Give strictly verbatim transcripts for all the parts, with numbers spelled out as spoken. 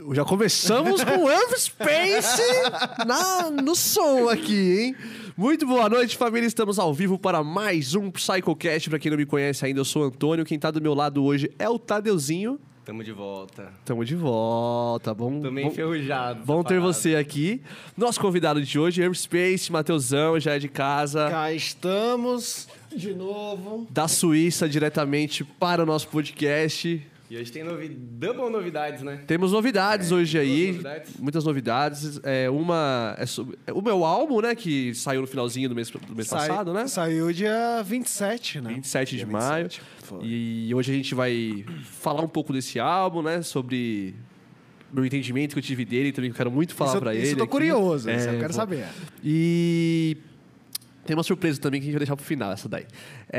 Já começamos com o Earth Space na, no som aqui, hein? Muito boa noite, família. Estamos ao vivo para mais um PsychoCast. Pra quem não me conhece ainda, eu sou o Antônio. Quem tá do meu lado hoje é o Tadeuzinho. Tamo de volta. Tamo de volta. Bom, Tô meio bom, enferrujado. Bom ter você aqui. Nosso convidado de hoje, Earth Space, Mateusão, já é de casa. Cá estamos de novo. Da Suíça, diretamente para o nosso podcast. E hoje tem novi... double novidades, né? Temos novidades é, hoje aí, novidades. muitas novidades. É, uma é sobre... o meu álbum, né, que saiu no finalzinho do mês, do mês Sai, passado, né? Saiu dia vinte e sete, né? vinte e sete de dia maio. vinte e sete, foi. E hoje a gente vai falar um pouco desse álbum, né, sobre meu entendimento que eu tive dele, também quero muito falar isso, pra isso ele. eu tô aqui. curioso, É, isso eu quero pô. saber. E tem uma surpresa também que a gente vai deixar pro final, essa daí.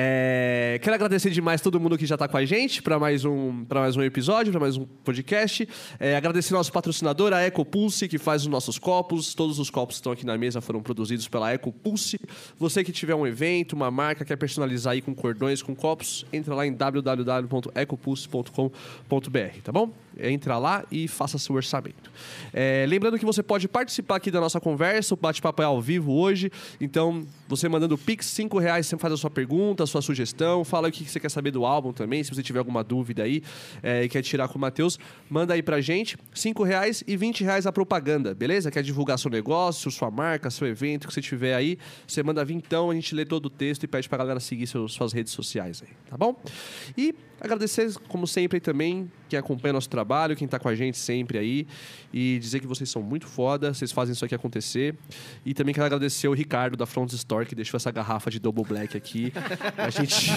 É, quero agradecer demais todo mundo que já tá com a gente para mais um para mais um episódio, para mais um podcast. É, agradecer nosso patrocinador, a EcoPulse, que faz os nossos copos. Todos os copos que estão aqui na mesa foram produzidos pela EcoPulse. Você que tiver um evento, uma marca, quer personalizar aí com cordões, com copos, entra lá em w w w ponto ecopulse ponto com ponto b r, tá bom? Entra lá e faça seu orçamento. É, lembrando que você pode participar aqui da nossa conversa, o bate-papo é ao vivo hoje. Então, você mandando Pix, cinco reais, você faz a sua pergunta, a sua sugestão, fala o que você quer saber do álbum também, se você tiver alguma dúvida aí é, e quer tirar com o Matheus, manda aí pra gente, cinco reais e vinte reais a propaganda, beleza? Quer divulgar seu negócio, sua marca, seu evento, que você tiver aí, você manda vir então, a gente lê todo o texto e pede pra galera seguir seus, suas redes sociais aí, tá bom? E agradecer, como sempre, também quem acompanha nosso trabalho, quem tá com a gente sempre aí, e dizer que vocês são muito foda, vocês fazem isso aqui acontecer. E também quero agradecer o Ricardo da Front Store, que deixou essa garrafa de Double Black aqui. A gente...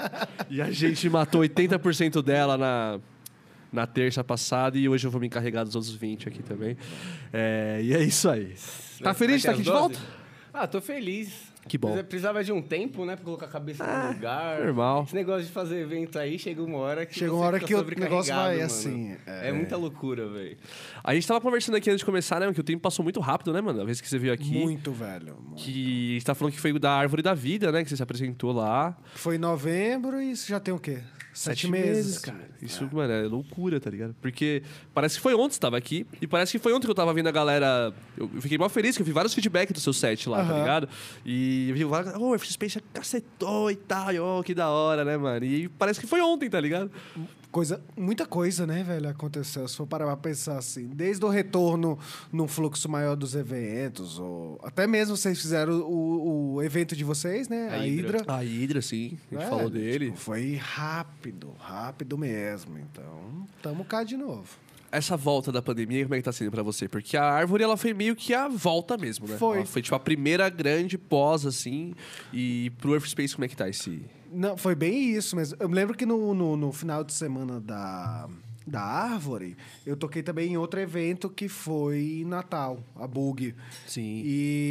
e a gente matou oitenta por cento dela na... na terça passada, e hoje eu vou me encarregar dos outros vinte aqui também. É... E é isso aí. Tá feliz de estar aqui de volta? Ah, tô feliz. Que bom. Precisava de um tempo, né? Pra colocar a cabeça ah, no lugar. Normal. Esse negócio de fazer evento aí, chega uma hora que Chega você uma hora fica que o negócio vai mano. assim. É... é muita loucura, velho. A gente tava conversando aqui antes de começar, né? Que o tempo passou muito rápido, né, mano? A vez que você veio aqui. Muito, velho. Muito. Que a gente tá falando que foi da Árvore da Vida, né? Que você se apresentou lá. Foi em novembro e isso já tem o quê? Sete, Sete meses, meses, cara. Isso, é. mano, é loucura, tá ligado? Porque parece que foi ontem que você tava aqui. E parece que foi ontem que eu tava vendo a galera... Eu fiquei mal feliz, que eu vi vários feedbacks do seu set lá, uh-huh. tá ligado? E eu vi vários... Oh, o Earth Space cacetou e tal. E, oh, que da hora, né, mano? E parece que foi ontem, tá ligado? Coisa, muita coisa, né, velho, aconteceu. Se for parar pra pensar assim, desde o retorno num fluxo maior dos eventos, ou até mesmo vocês fizeram o, o evento de vocês, né? A, a Hydra. Hydra. A Hydra, sim. A gente é, falou dele. Tipo, foi rápido, rápido mesmo. Então, tamo cá de novo. Essa volta da pandemia, como é que tá sendo pra você? Porque a Árvore, ela foi meio que a volta mesmo, né? Foi. Ela foi, tipo, a primeira grande pós, assim. E pro Earth Space, como é que tá esse... Não, foi bem isso mesmo. Eu me lembro que no, no, no final de semana da, da Árvore, eu toquei também em outro evento que foi em Natal, a Bug. Sim.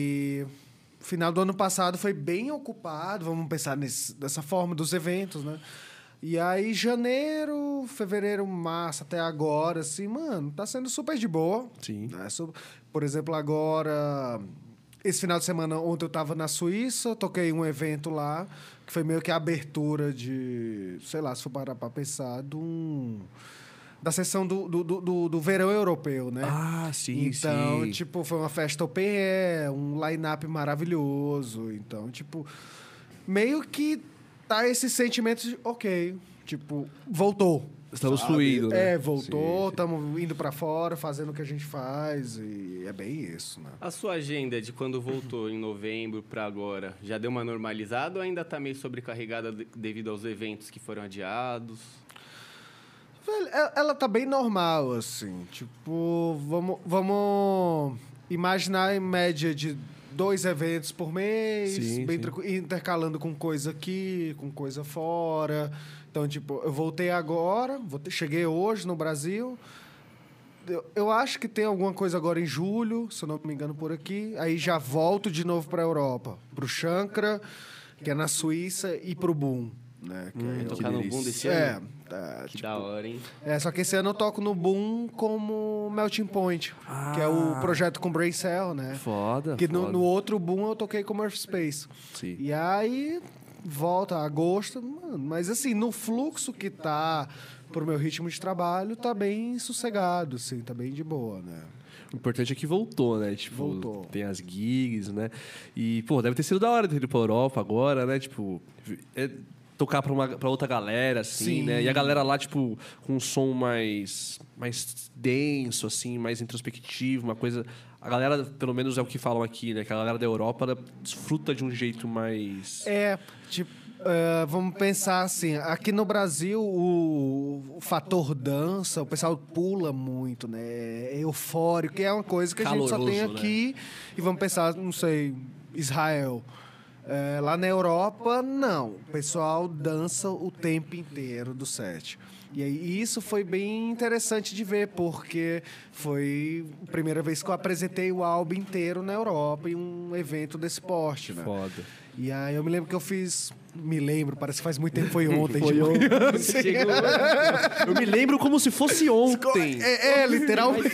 E final do ano passado foi bem ocupado, vamos pensar nesse, dessa forma, dos eventos, né? E aí, janeiro, fevereiro, março, até agora, assim, mano, tá sendo super de boa. Sim. Né? Por exemplo, agora... Esse final de semana, ontem eu tava na Suíça, toquei um evento lá, que foi meio que a abertura de, sei lá, se for parar pra pensar, de um, da sessão do, do, do, do verão europeu, né? Ah, sim, então, sim. tipo, foi uma festa open air, um line-up maravilhoso. Então, tipo, meio que tá esse sentimento de, ok, tipo, voltou. Estamos sabe? fluindo, né? É, voltou, estamos indo pra fora, fazendo o que a gente faz, e é bem isso, né? A sua agenda de quando voltou em novembro pra agora, já deu uma normalizada ou ainda tá meio sobrecarregada devido aos eventos que foram adiados? Velho, ela tá bem normal, assim, tipo, vamos, vamos imaginar em média de dois eventos por mês, sim, bem sim. tranquilo, intercalando com coisa aqui, com coisa fora. Então, tipo, eu voltei agora, voltei, cheguei hoje no Brasil. Eu, eu acho que tem alguma coisa agora em julho, se eu não me engano, por aqui. Aí já volto de novo para a Europa, para o Chancra, que é na Suíça, e para o Boom. Né? Que hum, é tocar no Boom desse é, ano? É, que tipo, da hora, hein? É, só que esse ano eu toco no Boom como Melting Point, ah, que é o projeto com Brain Cell, né? Foda, Que foda. no, no outro Boom eu toquei como Earth Space. Sim. E aí... volta a agosto, mano, mas assim, no fluxo que tá, pro meu ritmo de trabalho, tá bem sossegado, assim, tá bem de boa, né? O importante é que voltou, né? Tipo, Voltou. Tem as gigs, né? E, pô, deve ter sido da hora ter ido pra Europa agora, né? Tipo, é, tocar pra, uma, pra outra galera, assim, Sim. né? E a galera lá, tipo, com um som mais, mais denso, assim, mais introspectivo, uma coisa... A galera, pelo menos é o que falam aqui, né? Que a galera da Europa, ela desfruta de um jeito mais... É, tipo, é, vamos pensar assim, aqui no Brasil o, o fator dança, o pessoal pula muito, né? É eufórico, que é uma coisa que a gente só tem Caloroso, aqui. E vamos pensar, não sei, Israel. É, lá na Europa, não. O pessoal dança o tempo inteiro do set. E aí, isso foi bem interessante de ver, porque foi a primeira vez que eu apresentei o álbum inteiro na Europa em um evento desse porte, né? Foda. E aí eu me lembro que eu fiz... Me lembro, parece que faz muito tempo, foi ontem. Foi de ontem. manhã, assim. Eu me lembro como se fosse ontem. É, é literalmente.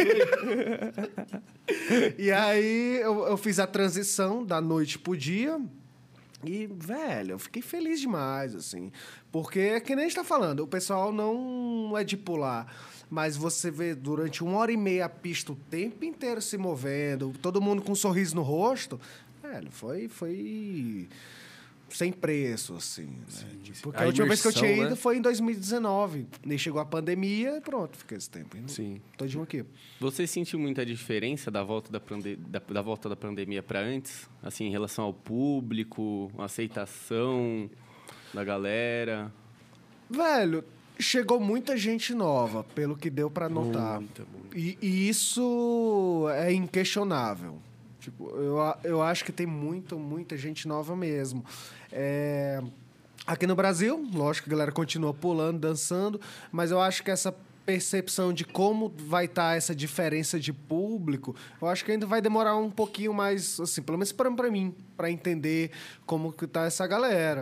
E aí eu, eu fiz a transição da noite pro dia. E, velho, eu fiquei feliz demais, assim. Porque, é que nem a gente tá falando, o pessoal não é de pular. Mas você vê durante uma hora e meia a pista o tempo inteiro se movendo, todo mundo com um sorriso no rosto. Velho, foi... foi... sem preço, assim. Né? Porque a, A última vez que eu tinha imersão, ido né? foi em dois mil e dezenove. Nem chegou a pandemia e pronto, fiquei esse tempo. Indo Sim. todinho aqui. Você sentiu muita diferença da volta da, pande da, da volta da pandemia para antes? Assim, em relação ao público, a aceitação da galera? Velho, chegou muita gente nova, pelo que deu pra notar. Muita, muita. E, e isso é inquestionável. Tipo, eu, a- eu acho que tem muita, muita gente nova mesmo. É, aqui no Brasil, lógico que a galera continua pulando, dançando, mas eu acho que essa percepção de como vai estar essa diferença de público, eu acho que ainda vai demorar um pouquinho mais, assim, pelo menos para mim, para entender como que tá essa galera.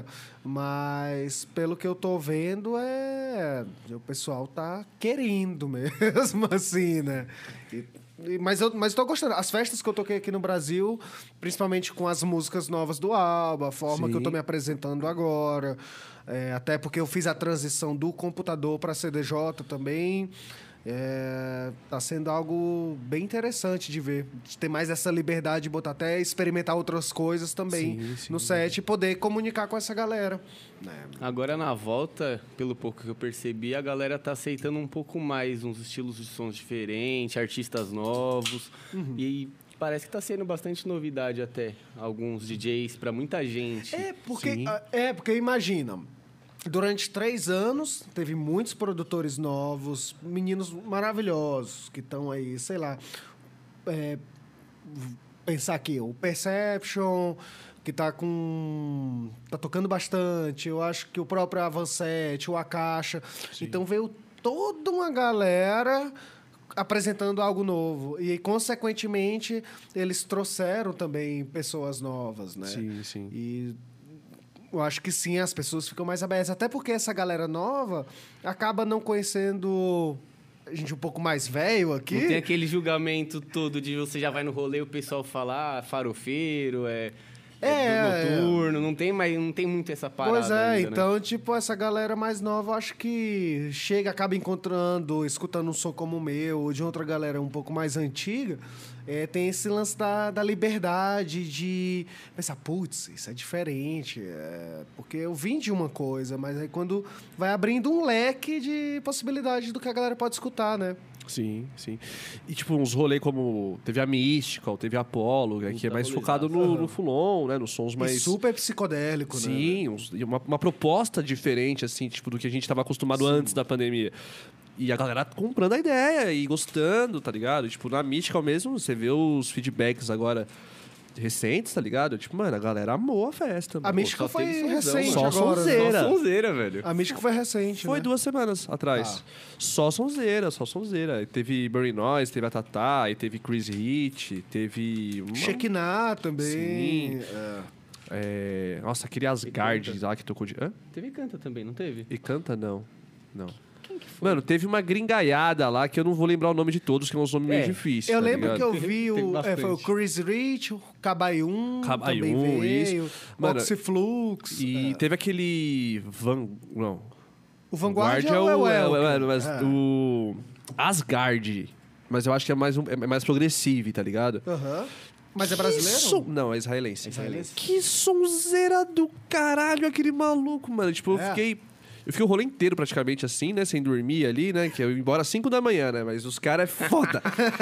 Mas pelo que eu tô vendo, é o pessoal tá querendo mesmo, assim, né? E- e- Mas eu mas tô gostando. As festas que eu toquei aqui no Brasil, principalmente com as músicas novas do álbum, a forma Sim. que eu tô me apresentando agora, é, até porque eu fiz a transição do computador para C D J também. É, tá sendo algo bem interessante de ver. De ter mais essa liberdade de botar até experimentar outras coisas também Sim, sim. no set e poder comunicar com essa galera. Né? Agora, na volta, pelo pouco que eu percebi, a galera tá aceitando um pouco mais uns estilos de sons diferentes, artistas novos. E parece que tá sendo bastante novidade até. Alguns D Js para muita gente. É porque, Sim. ah, é porque imagina, durante três anos teve muitos produtores novos, meninos maravilhosos que estão aí, sei lá, é, v- pensar aqui, o Perception que tá com tá tocando bastante, eu acho que o próprio Avancete, o Akasha, então veio toda uma galera apresentando algo novo. E, consequentemente, eles trouxeram também pessoas novas, né? Sim, sim. E eu acho que sim, as pessoas ficam mais abertas. Até porque essa galera nova acaba não conhecendo a gente um pouco mais velho aqui. Não tem aquele julgamento todo de você já vai no rolê e o pessoal fala ah, farofeiro, é, é, É, noturno, não tem mais, não tem muito essa parada. Pois é, ainda, né? então, tipo, essa galera mais nova, eu acho que chega, acaba encontrando, escutando um som como o meu, ou de outra galera um pouco mais antiga, é, tem esse lance da, da liberdade de pensar, putz, isso é diferente, é, porque eu vim de uma coisa, mas aí quando vai abrindo um leque de possibilidades do que a galera pode escutar, né? Sim, sim. E, tipo, uns rolês como... Teve a Mystical, teve a Apollo, né, que é mais focado no, no Fulon, né? Nos sons E mais... super psicodélico, né? Sim, uns- e uma, uma proposta diferente, assim, tipo, do que a gente estava acostumado antes da pandemia. E a galera comprando a ideia e gostando, tá ligado? Tipo, na Mystical mesmo, você vê os feedbacks agora recentes, tá ligado? Tipo, mano, a galera amou a festa. A mano. Mística só foi teve sonzão, recente mano. Só agora. né? sonzeira. Só sonzeira, velho. A Mística foi recente, Foi né? duas semanas atrás. Só sonzeira, só sonzeira. Aí teve Burning Noise, teve a Tatá, aí teve Chris Hit, teve... uma- Shekinah também. Sim. é. É... Nossa, aquele Asgard lá que tocou de... Hã? Teve canta também, não teve? E canta, não. Não. Quem que foi? Mano, teve uma gringaiada lá que eu não vou lembrar o nome de todos, que é uns nomes meio É, difíceis. Eu tá lembro ligado? que eu vi Tem o, é, foi o bastante. Chris Rich, o Cabayum, Cabayum, também veio, isso. Mano, Oxyflux. E é. teve aquele Van... Não. O Vanguard é o, é o, é o, Elk. é, mas É. o Asgard, mas eu acho que é mais, um, é mais progressivo, tá ligado? Aham. Mas é Que brasileiro? som- Não, é israelense. É israelense. Que sonzeira do caralho aquele maluco, mano. Tipo, eu É. fiquei... Eu fiquei o rolê inteiro praticamente assim, né? Sem dormir ali, né? Que eu ia embora às cinco da manhã, né? Mas os caras é foda.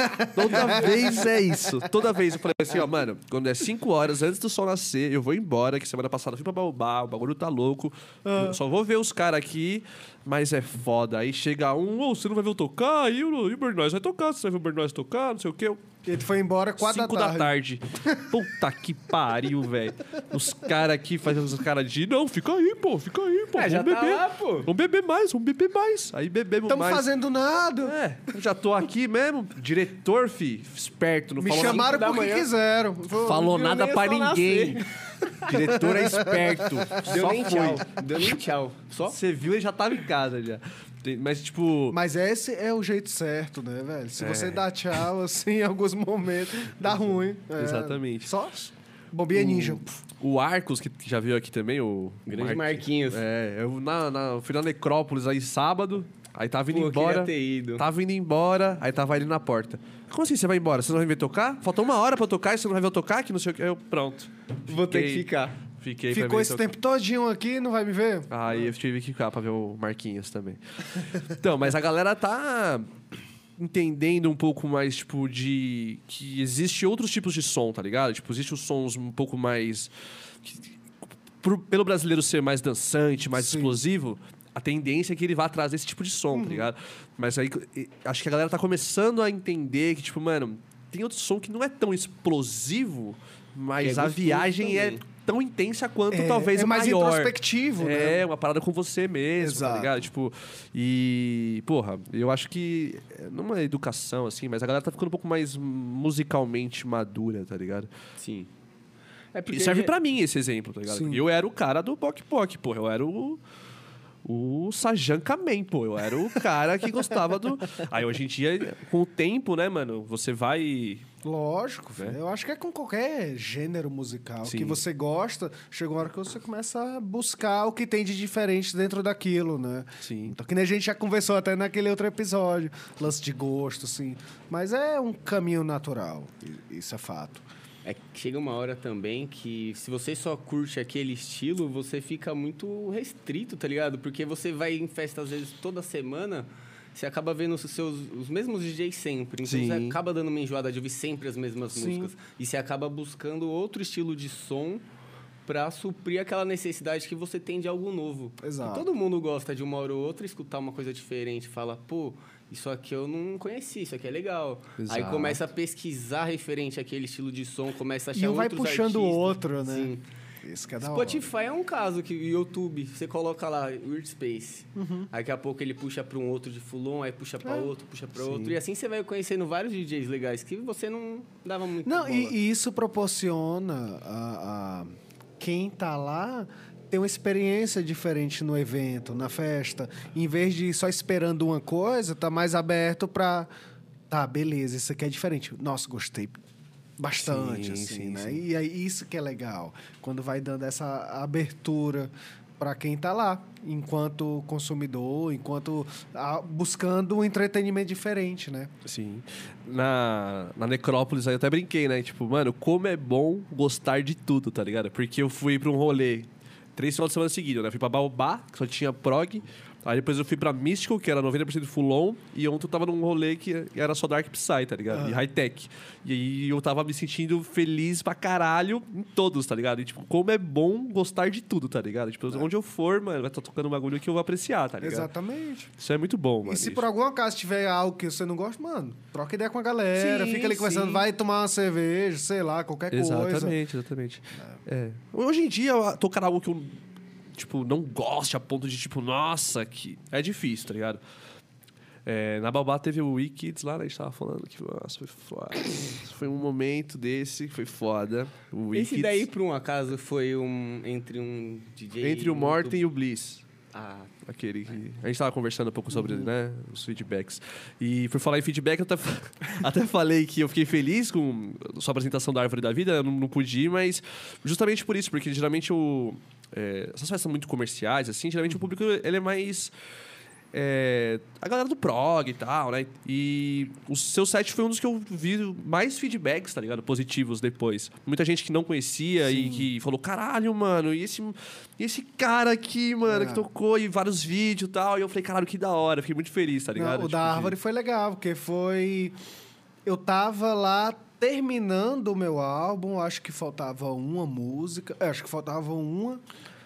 Toda vez é isso. Toda vez eu falei assim, ó, mano, quando é cinco horas antes do sol nascer, eu vou embora, que semana passada eu fui pra Baobá, o bagulho tá louco. Eu só vou ver os caras aqui, mas é foda. Aí chega um, ô, você não vai ver eu tocar? E o, e o Bernois vai tocar, você vai ver o Bernois tocar, não sei o quê. Eu, Ele foi embora quatro cinco da da tarde. tarde. Puta que pariu, velho. Os caras aqui fazem os caras de, não, fica aí, pô, fica aí, pô. É, vamos já tá beber. lá, pô. Vamos beber mais, vamos beber mais. Aí bebemos Estamos mais. fazendo nada. É, eu já tô aqui mesmo. Diretor, fi, esperto, não Me falou chamaram da porque manhã. quiseram. nada, falou viu nada nem o pra sol ninguém. Diretor é esperto. Deu Só nem foi. tchau. Deu nem tchau. Só? Você viu, ele já tava em casa já. Tem- Mas, tipo... Mas esse é o jeito certo, né, velho? Se É. você dá tchau, assim, em alguns momentos, dá ruim. É. Exatamente. Só bombinha ninja. O Arcos, que já veio aqui também, o... Grande Mar- Marquinhos. É, eu na, na, eu fui na Necrópolis aí sábado, aí tava indo Pô, embora. queria ter ido. Tava indo embora, aí tava ele na porta. Como assim você vai embora? Você não vai me ver tocar? Falta uma hora pra eu tocar e você não vai ver eu tocar? Que não sei o que. Eu, pronto. Vou ter que Fiquei- ficar. Fiquei pra Ficou ver esse tocar. tempo todinho aqui, não vai me ver? Aí eu tive que ficar pra ver o Marquinhos também. Então, mas a galera tá entendendo um pouco mais, tipo, de... Que existe outros tipos de som, tá ligado? Tipo, existe os sons um pouco mais... que- por- pelo brasileiro ser mais dançante, mais Sim. explosivo, a tendência é que ele vá trazer esse tipo de som, tá ligado? Mas aí, e- acho que a galera tá começando a entender que, tipo, mano, tem outro som que não é tão explosivo, mas Que é a gostoso viagem é também. tão intensa quanto É, talvez é mais maior. introspectivo, É, né? uma parada com você mesmo, Exato. tá ligado? Tipo, e, porra, eu acho que, é, numa educação, assim, mas a galera tá ficando um pouco mais musicalmente madura, tá ligado? Sim. É E serve pra mim esse exemplo, tá ligado? Sim. Eu era o cara do Bok Bok, porra, eu era o... O Sajanka Man, pô. Eu era o cara que gostava do... Aí, hoje em dia, com o tempo, né, mano? Você vai... Lógico, Né? velho. Eu acho que é com qualquer gênero musical Sim. que você gosta, chega uma hora que você começa a buscar o que tem de diferente dentro daquilo, né? Sim. Então, que nem a gente já conversou até naquele outro episódio, lance de gosto, assim. Mas é um caminho natural, i- isso é fato. É que chega uma hora também que se você só curte aquele estilo, você fica muito restrito, tá ligado? Porque você vai em festa às vezes toda semana, você acaba vendo os seus os mesmos D Js sempre. Então Sim. você acaba dando uma enjoada de ouvir sempre as mesmas Sim. músicas. E você acaba buscando outro estilo de som pra suprir aquela necessidade que você tem de algo novo. Exato. E todo mundo gosta de uma hora ou outra escutar uma coisa diferente, fala, pô, isso aqui eu não conheci, isso aqui é legal. Aí Exato. começa a pesquisar referente àquele estilo de som, começa a achar E um vai outros puxando o artistas. outro, né? Sim. Isso que é da hora. Spotify é um caso que YouTube, você coloca lá Weird Space, Uhum. aí daqui a pouco ele puxa para um outro de Fulon, aí puxa para É. outro, puxa para Sim. outro, e assim você vai conhecendo vários D Js legais que você não dava muito Não, bola. e, e isso proporciona a, a quem tá lá ter uma experiência diferente no evento, na festa. Em vez de ir só esperando uma coisa, tá mais aberto pra... Tá, beleza, isso aqui é diferente. Nossa, gostei bastante, Sim, assim, sim, né? sim. E aí isso que é legal, quando vai dando essa abertura para quem tá lá, enquanto consumidor, enquanto ah, buscando um entretenimento diferente, né? Sim. Na, na Necrópolis aí eu até brinquei, né? Tipo, mano, como é bom gostar de tudo, tá ligado? Porque eu fui pra um rolê três finais de semana seguidos, né? Eu fui pra Baobá, que só tinha prog. Aí depois eu fui pra Mystical, que era noventa por cento Full-on. E ontem eu tava num rolê que era só Dark Psy, tá ligado? Ah. E high-tech. E aí eu tava me sentindo feliz pra caralho em todos, tá ligado? E tipo, como é bom gostar de tudo, tá ligado? Tipo, onde eu for, mano, vai estar tocando um bagulho que eu vou apreciar, tá ligado? Exatamente. Isso é muito bom, mano. E se isso. por algum acaso tiver algo que você não gosta, mano, troca ideia com a galera, Sim, fica ali conversando, sim. vai tomar uma cerveja, sei lá, qualquer coisa. Exatamente, exatamente. É. Hoje em dia, eu tocar algo que eu, tipo, não goste a ponto de, tipo, nossa, que... É difícil, tá ligado? É, na Baobá teve o Wikids lá, né? A gente tava falando que, nossa, foi foda. Foi um momento desse, foi foda. O Esse Wikids, daí, por um acaso, foi um entre um D J... entre o muito- Morten e o Bliss. Ah, Aquele que... A gente tava conversando um pouco sobre, né, os feedbacks. E por falar em feedback, eu até, até falei que eu fiquei feliz com a sua apresentação da Árvore da Vida, eu não, não pude ir, mas justamente por isso, porque geralmente o... É, essas festas muito comerciais, assim, geralmente o público ele é mais... É, a galera do prog e tal, né? E o seu set foi um dos que eu vi mais feedbacks, tá ligado? Positivos depois. Muita gente que não conhecia Sim. e que falou, caralho, mano, e esse, e esse cara aqui, mano, é. que tocou, e vários vídeos e tal. E eu falei, caralho, que da hora. Fiquei muito feliz, tá ligado? Não, o tipo, da Árvore de... foi legal, porque foi... Eu tava lá terminando o meu álbum, acho que faltava uma música, acho que faltava uma,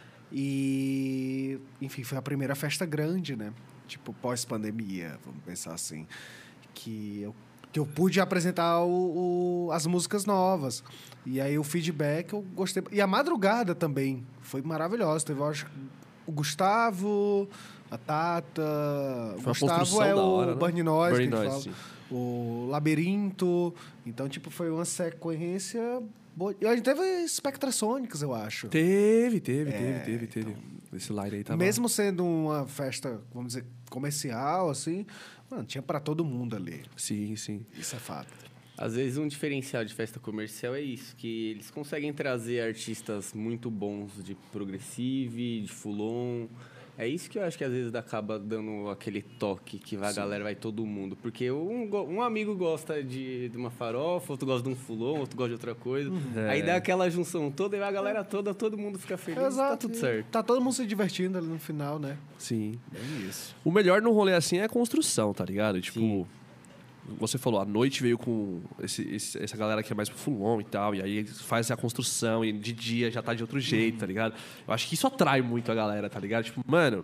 e... Enfim, foi a primeira festa grande, né? Tipo, pós-pandemia, vamos pensar assim. Que eu, que eu pude apresentar o, o, as músicas novas. E aí o feedback eu gostei. E a madrugada também foi maravilhosa. Teve, eu acho, o Gustavo, a Tata... O Gustavo é o hora, né? Burning Noise, Burning que a gente Noise, fala. O Labirinto. Então, tipo, foi uma sequência... boa. E a gente teve Spectrasonics, eu acho. Teve, teve, É, teve, teve, teve. então... Esse line aí tava... Mesmo sendo uma festa, vamos dizer, comercial, assim, mano, tinha pra todo mundo ali. Sim, sim. Isso é fato. Às vezes um diferencial de festa comercial é isso, que eles conseguem trazer artistas muito bons de progressive, de full-on. É isso que eu acho que às vezes acaba dando aquele toque que vai, a galera vai todo mundo. Porque um, um amigo gosta de, de uma farofa, outro gosta de um fulon, outro gosta de outra coisa. É. Aí dá aquela junção toda e a galera toda, todo mundo fica feliz. Exato. Tá tudo certo. Tá todo mundo se divertindo ali no final, né? Sim. Bem isso. O melhor num rolê assim é a construção, tá ligado? Tipo... Sim. Você falou, a noite veio com esse, esse, essa galera que é mais pro full-on e tal, e aí faz a construção, e de dia já tá de outro jeito, tá ligado? Eu acho que isso atrai muito a galera, tá ligado? Tipo, mano,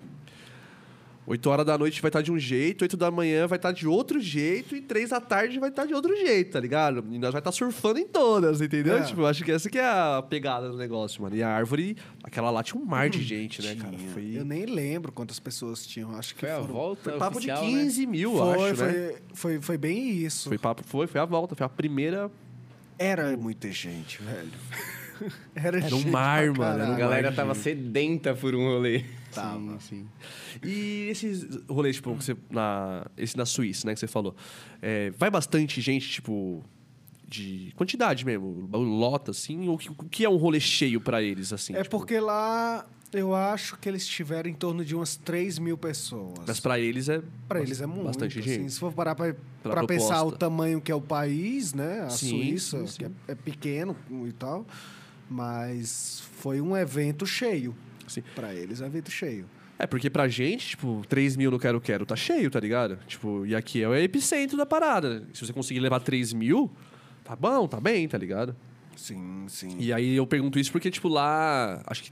oito horas da noite vai estar de um jeito, oito da manhã vai estar de outro jeito, e três da tarde vai estar de outro jeito, tá ligado? E nós vai estar surfando em todas, entendeu? É. Tipo, eu acho que essa que é a pegada do negócio, mano. E a árvore, aquela lá tinha um mar de gente, né, cara? Tinha. Foi... Eu nem lembro quantas pessoas tinham. Acho que Foi a foram... volta Foi papo oficial, de quinze né? mil, Foi, acho, foi, né? foi, foi bem isso. Foi, papo, foi, foi a volta, foi a primeira... Era muita gente, velho. Era, Era um gente mar, pra mano, era um A caralho. galera Imagina. tava sedenta por um rolê. Tava. Sim, sim. E esses rolês, tipo, que você, na, esse na Suíça, né, que você falou, é, vai bastante gente, tipo, de quantidade mesmo, lota, assim, ou que- o que é um rolê cheio pra eles, assim? É tipo? porque lá eu acho que eles tiveram em torno de umas três mil pessoas. Mas pra eles é... Para eles é muito. Bastante assim, gente. se for parar para Pela pensar o proposta. tamanho que é o país, né? A Sim, Suíça, sim, sim. que é, é pequeno e tal. Mas foi um evento cheio. Sim. Para eles é um evento cheio. É, porque pra gente, tipo, três mil no Quero Quero tá cheio, tá ligado? Tipo, e aqui é o epicentro da parada. Se você conseguir levar três mil, tá bom, tá bem, tá ligado? Sim, sim. E aí eu pergunto isso porque, tipo, lá... Acho que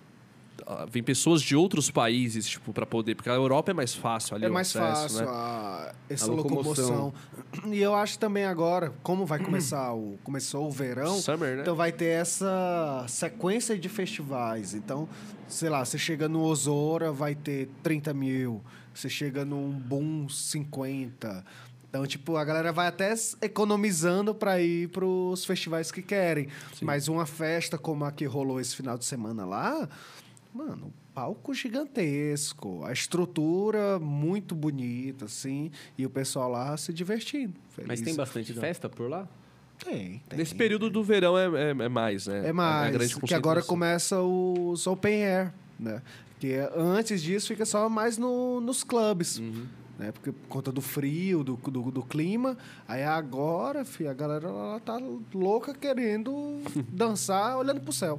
ah, vem pessoas de outros países, tipo, pra poder... Porque a Europa é mais fácil ali É o mais acesso, fácil né? a, essa A locomoção. locomoção. E eu acho também agora, como vai começar o começou o verão, Summer, né? então vai ter essa sequência de festivais. Então, sei lá, você chega no Osora, vai ter trinta mil. Você chega num Boom, cinquenta. Então, tipo, a galera vai até s- economizando para ir pros festivais que querem. Mas uma festa como a que rolou esse final de semana lá, mano, palco gigantesco, a estrutura muito bonita, assim, e o pessoal lá se divertindo. Feliz. Mas tem bastante festa por lá? Tem, tem. Nesse período do verão é, é, é mais, né? É A mais, grande que agora concentração. começa os open air, né? Que antes disso fica só mais no, nos clubes, né? Porque por conta do frio, do, do, do clima. Aí agora, filho, a galera lá tá louca querendo dançar olhando pro céu.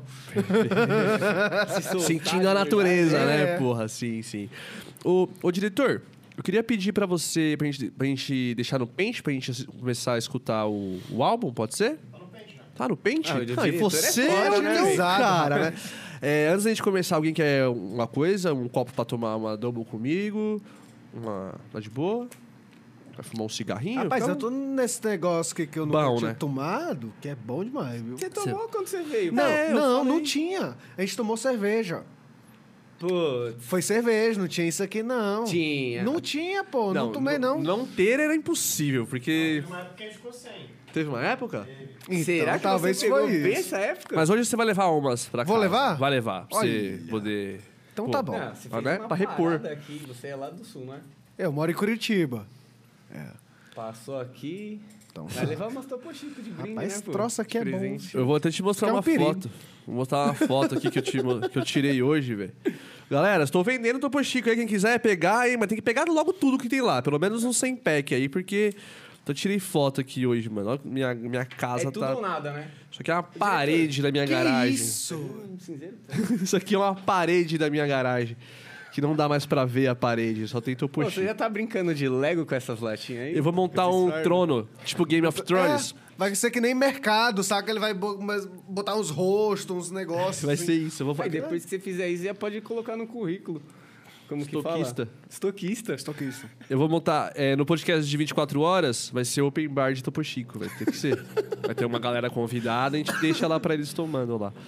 Sentindo a natureza, É. né, porra? Sim, sim. Ô, ô diretor, eu queria pedir pra você, pra gente, pra gente deixar no pente, pra gente começar a escutar o, o álbum, pode ser? Tá no pente? Ah, o Ah, e diretor é você foda, é né? o Exato. cara, né? É, antes da gente começar, alguém quer uma coisa, um copo pra tomar uma double comigo? Uma... Tá de boa? Vai fumar um cigarrinho? Rapaz, Então- eu tô nesse negócio que, que eu nunca Bom, tinha né? tomado, que é bom demais, viu? Você tomou quando você veio? Não, É, eu não, falei. não tinha. A gente tomou cerveja. Putz. Foi cerveja, não tinha isso aqui, não. Tinha. Não tinha, pô. Não, tomei, não. Não ter era impossível, porque... Uma época a gente ficou sem. Teve uma época? Então, Será que talvez você pegou foi bem isso. essa época? Mas hoje você vai levar umas pra Vou casa. levar? Vai levar, pra você Olha. poder... Então Pô. tá bom. Não, você Ah, fez né? uma Pra repor. parada aqui, você é lá do sul, né? Eu moro em Curitiba. Passou aqui... Então, Vai levar umas Topo Chico de brinde, Rapaz, né, esse pô? troço aqui é bom. Presente. Eu vou até te mostrar Isso uma é um perigo. foto. Vou mostrar uma foto aqui que eu, te, que eu tirei hoje, velho. Galera, estou vendendo Topo Chico aí. Quem quiser pegar, hein? Mas tem que pegar logo tudo que tem lá. Pelo menos uns cem pack aí, porque... Eu tirei foto aqui hoje, mano. Olha, minha, minha casa É tudo tá... ou nada, né? Isso aqui é uma parede da minha Que garagem. isso? Um cinzeiro? Isso aqui é uma parede da minha garagem. Que não dá mais pra ver a parede, só tem Topo Pô, você Chico. já tá brincando de Lego com essas latinhas aí? Eu vou montar Com um esses trono, tipo Game of Thrones. É, vai ser que nem mercado, sabe? Ele vai bo- mas botar uns rostos, uns negócios. Vai assim. ser isso. Eu vou Aí fazer. depois que você fizer isso, já pode colocar no currículo. Como que Estoquista. fala? Estoquista. Estoquista. Eu vou montar é, no podcast de vinte e quatro horas, vai ser open bar de Topo Chico, vai ter que ser. Vai ter uma galera convidada, a gente deixa lá pra eles tomando lá.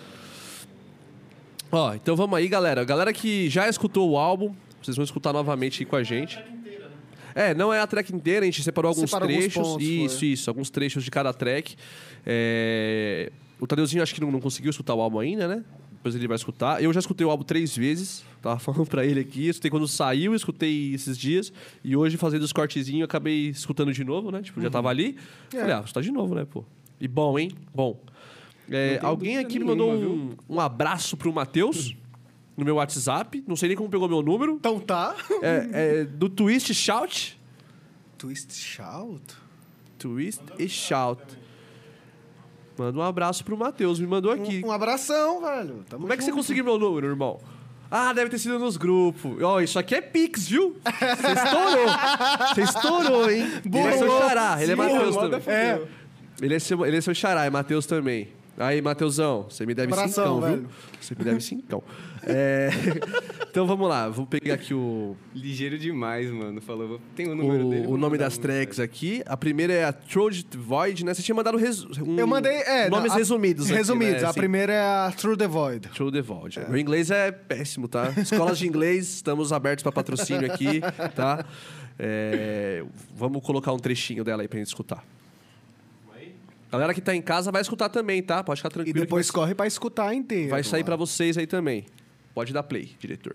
Ó, então vamos aí, galera. Galera que já escutou o álbum, vocês vão escutar novamente aí com a gente. É, não é a track inteira, a gente separou alguns Separou alguns trechos. pontos, isso, foi. isso, alguns trechos de cada track. É... O Tadeuzinho acho que não, não conseguiu escutar o álbum ainda, né? Depois ele vai escutar. Eu já escutei o álbum três vezes. Tava falando pra ele aqui. Eu escutei quando saiu, escutei esses dias. E hoje, fazendo os cortezinhos, eu acabei escutando de novo, né? Tipo, já tava ali. É. Falei, ah, vou escutar de novo, né, pô? E bom, hein? Bom. É, tenho alguém dúvida aqui me nenhuma, mandou um, um abraço pro Matheus no meu WhatsApp. Não sei nem como pegou meu número. Então tá. É, é do Twist Shout. Twist Shout? Twist e Shout. Manda um abraço pro Matheus, me mandou aqui. Um, um abração, velho. Tamo Como é que você junto. conseguiu meu número, irmão? Ah, deve ter sido nos grupos. Ó, isso aqui é Pix, viu? Você estourou. Você estourou, hein? Ele é seu Burlou. xará, ele é Sim, Matheus moda também. É. Ele é, seu, ele é seu xará, é Matheus também. Aí, Matheusão, você me deve Abração, cincão, velho. viu? Você me deve cincão. É... Então vamos lá, vou pegar aqui o, Ligeiro demais, mano. Falou, tem o número o, dele. o vou nome mandar das um tracks mensagem. aqui. A primeira é a Through the Void, né? Você tinha mandado res... um... Eu mandei. É, nomes a- resumidos. aqui, Resumidos. né? A Assim, primeira é a Through the Void. Through the Void. Meu inglês é péssimo, tá? Escolas de inglês, estamos abertos para patrocínio aqui, tá? É, vamos colocar um trechinho dela aí pra gente escutar. Galera que tá em casa vai escutar também, tá? Pode ficar E tranquilo. depois que corre pra escutar inteiro. vai, vai sair lá. pra vocês aí também. Pode dar play, diretor.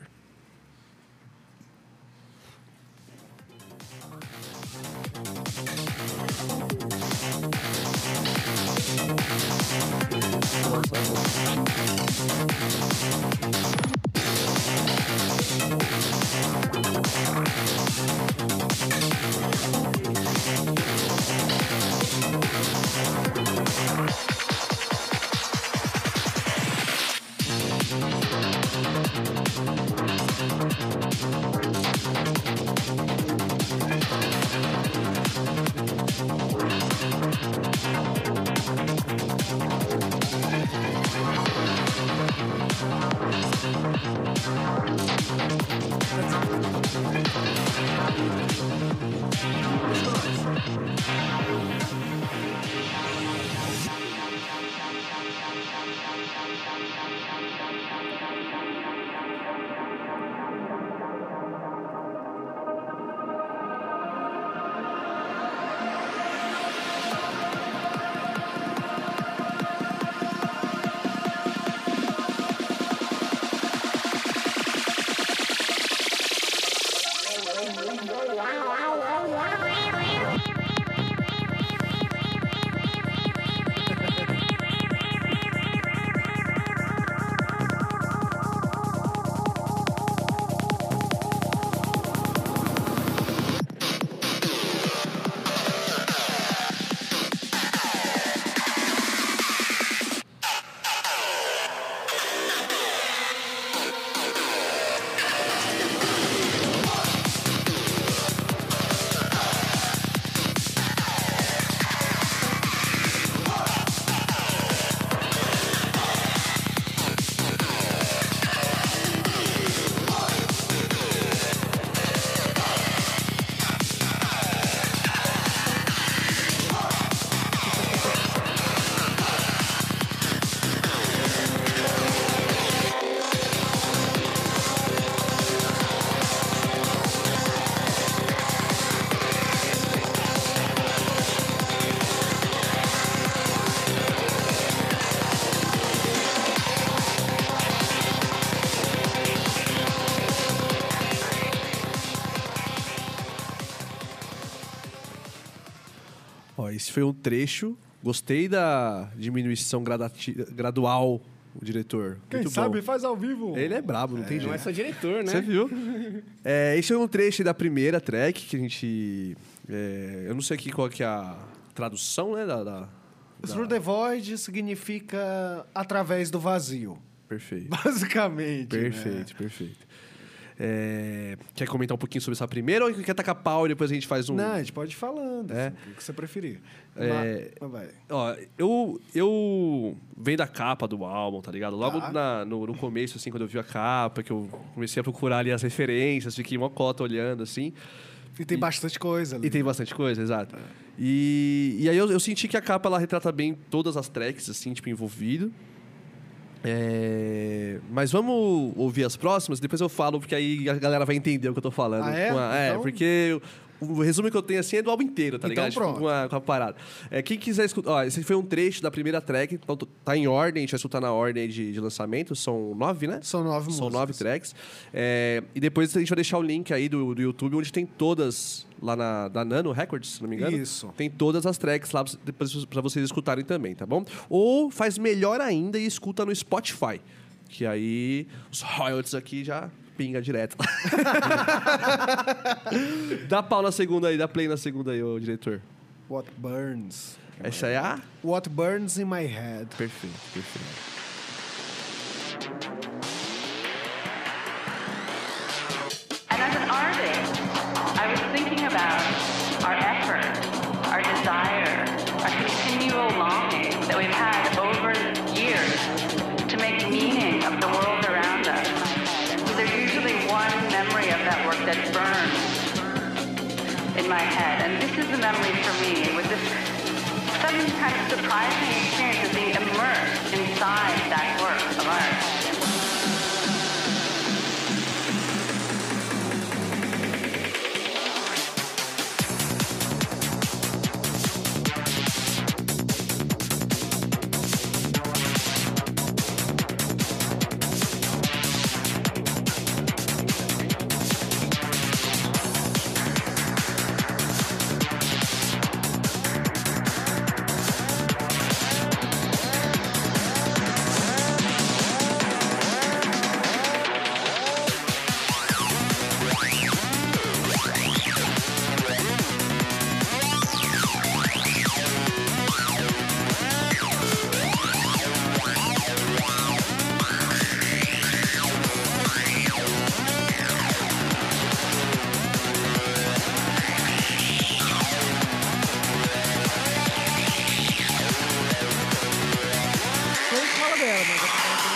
Ó, esse foi um trecho. Gostei da diminuição gradati- gradual, o diretor. Quem Muito sabe bom. faz ao vivo. Ele é brabo, não tem Não é jeito. só diretor, né? Você viu? É, esse é um trecho da primeira track que a gente... é, eu não sei aqui qual que é a tradução, né? Da, da, da- Through the Void significa através do vazio. Perfeito. Basicamente. Perfeito, né? perfeito. É, quer comentar um pouquinho sobre essa primeira ou quer tacar pau e depois a gente faz um... Não, a gente pode ir falando. É. assim, o que você preferir. É. Mas, vai. Ó, eu, eu vendo a capa do álbum, tá ligado? Logo Tá. na- no, no começo, assim, quando eu vi a capa, que eu comecei a procurar ali as referências, fiquei mó cota olhando, assim. E tem bastante coisa ali. E tem bastante coisa, exato. E, e aí eu, eu senti que a capa, ela retrata bem todas as tracks, assim, tipo, envolvido. É, mas vamos ouvir as próximas, depois eu falo, porque aí a galera vai entender o que eu tô falando. Ah, é? Com a- é, Então- porque o, o resumo que eu tenho assim é do álbum inteiro, tá Então ligado? Tipo, pronto. com, a, com a parada. É, quem quiser escutar. Ó, esse foi um trecho da primeira track, então tá em ordem, a gente vai escutar na ordem de, de lançamento, são nove, né? São nove São músicas. nove tracks. É, e depois a gente vai deixar o link aí do, do YouTube, onde tem todas, lá na da Nano Records, se não me engano. Isso. Tem todas as tracks lá depois pra vocês escutarem também, tá bom? Ou faz melhor ainda e escuta no Spotify. Que aí os royalties aqui já pinga direto. Dá pau na segunda aí, dá play na segunda aí, ô diretor. What Burns. Essa é a... What Burns in My Head. Perfeito, perfeito. And as an artist, I was thinking about our effort, our desire, our continual longing that we've had over years to make meaning of the world around us. So there's usually one memory of that work that burns in my head. And this is the memory for me, with this sudden kind of surprising experience of being immersed inside that work of art. Depois fala dela, mas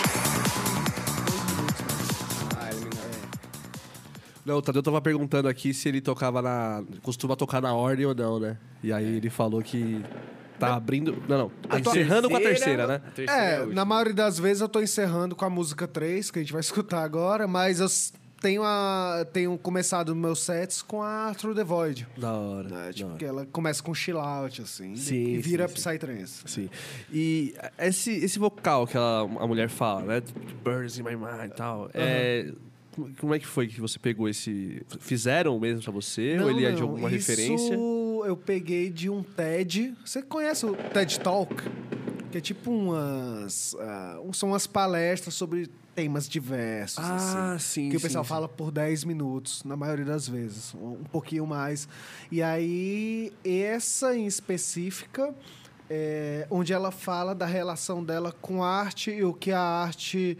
eu tô falando dois minutos. Ah, eliminar. Não, o Tadeu tava perguntando aqui se ele tocava na... Costuma tocar na ordem ou não, né? E aí ele falou que tá abrindo... Não, não. Tá A tua- encerrando com a terceira, né? A terceira é a É, última. na maioria das vezes eu tô encerrando com a música três, que a gente vai escutar agora, mas eu s- tenho, a, tenho começado meus sets com a Through the Void. Da hora. Né? da Tipo, hora. que ela começa com chill out, assim, Sim, e vira sim, sim. Psytrance. Sim. E esse, esse vocal que ela, a mulher fala, né? Burns in my mind e tal. É, como- como é que foi que você pegou esse... Fizeram mesmo pra você? ou ele é de alguma isso referência? eu peguei de um TED. Você conhece o TED Talk? Que é tipo umas... ah, um- são umas palestras sobre temas diversos, Ah, assim. sim, Que o sim, pessoal sim. fala por dez minutos, na maioria das vezes. Um, um pouquinho mais. E aí, essa em específica... é, onde ela fala da relação dela com a arte e o que a arte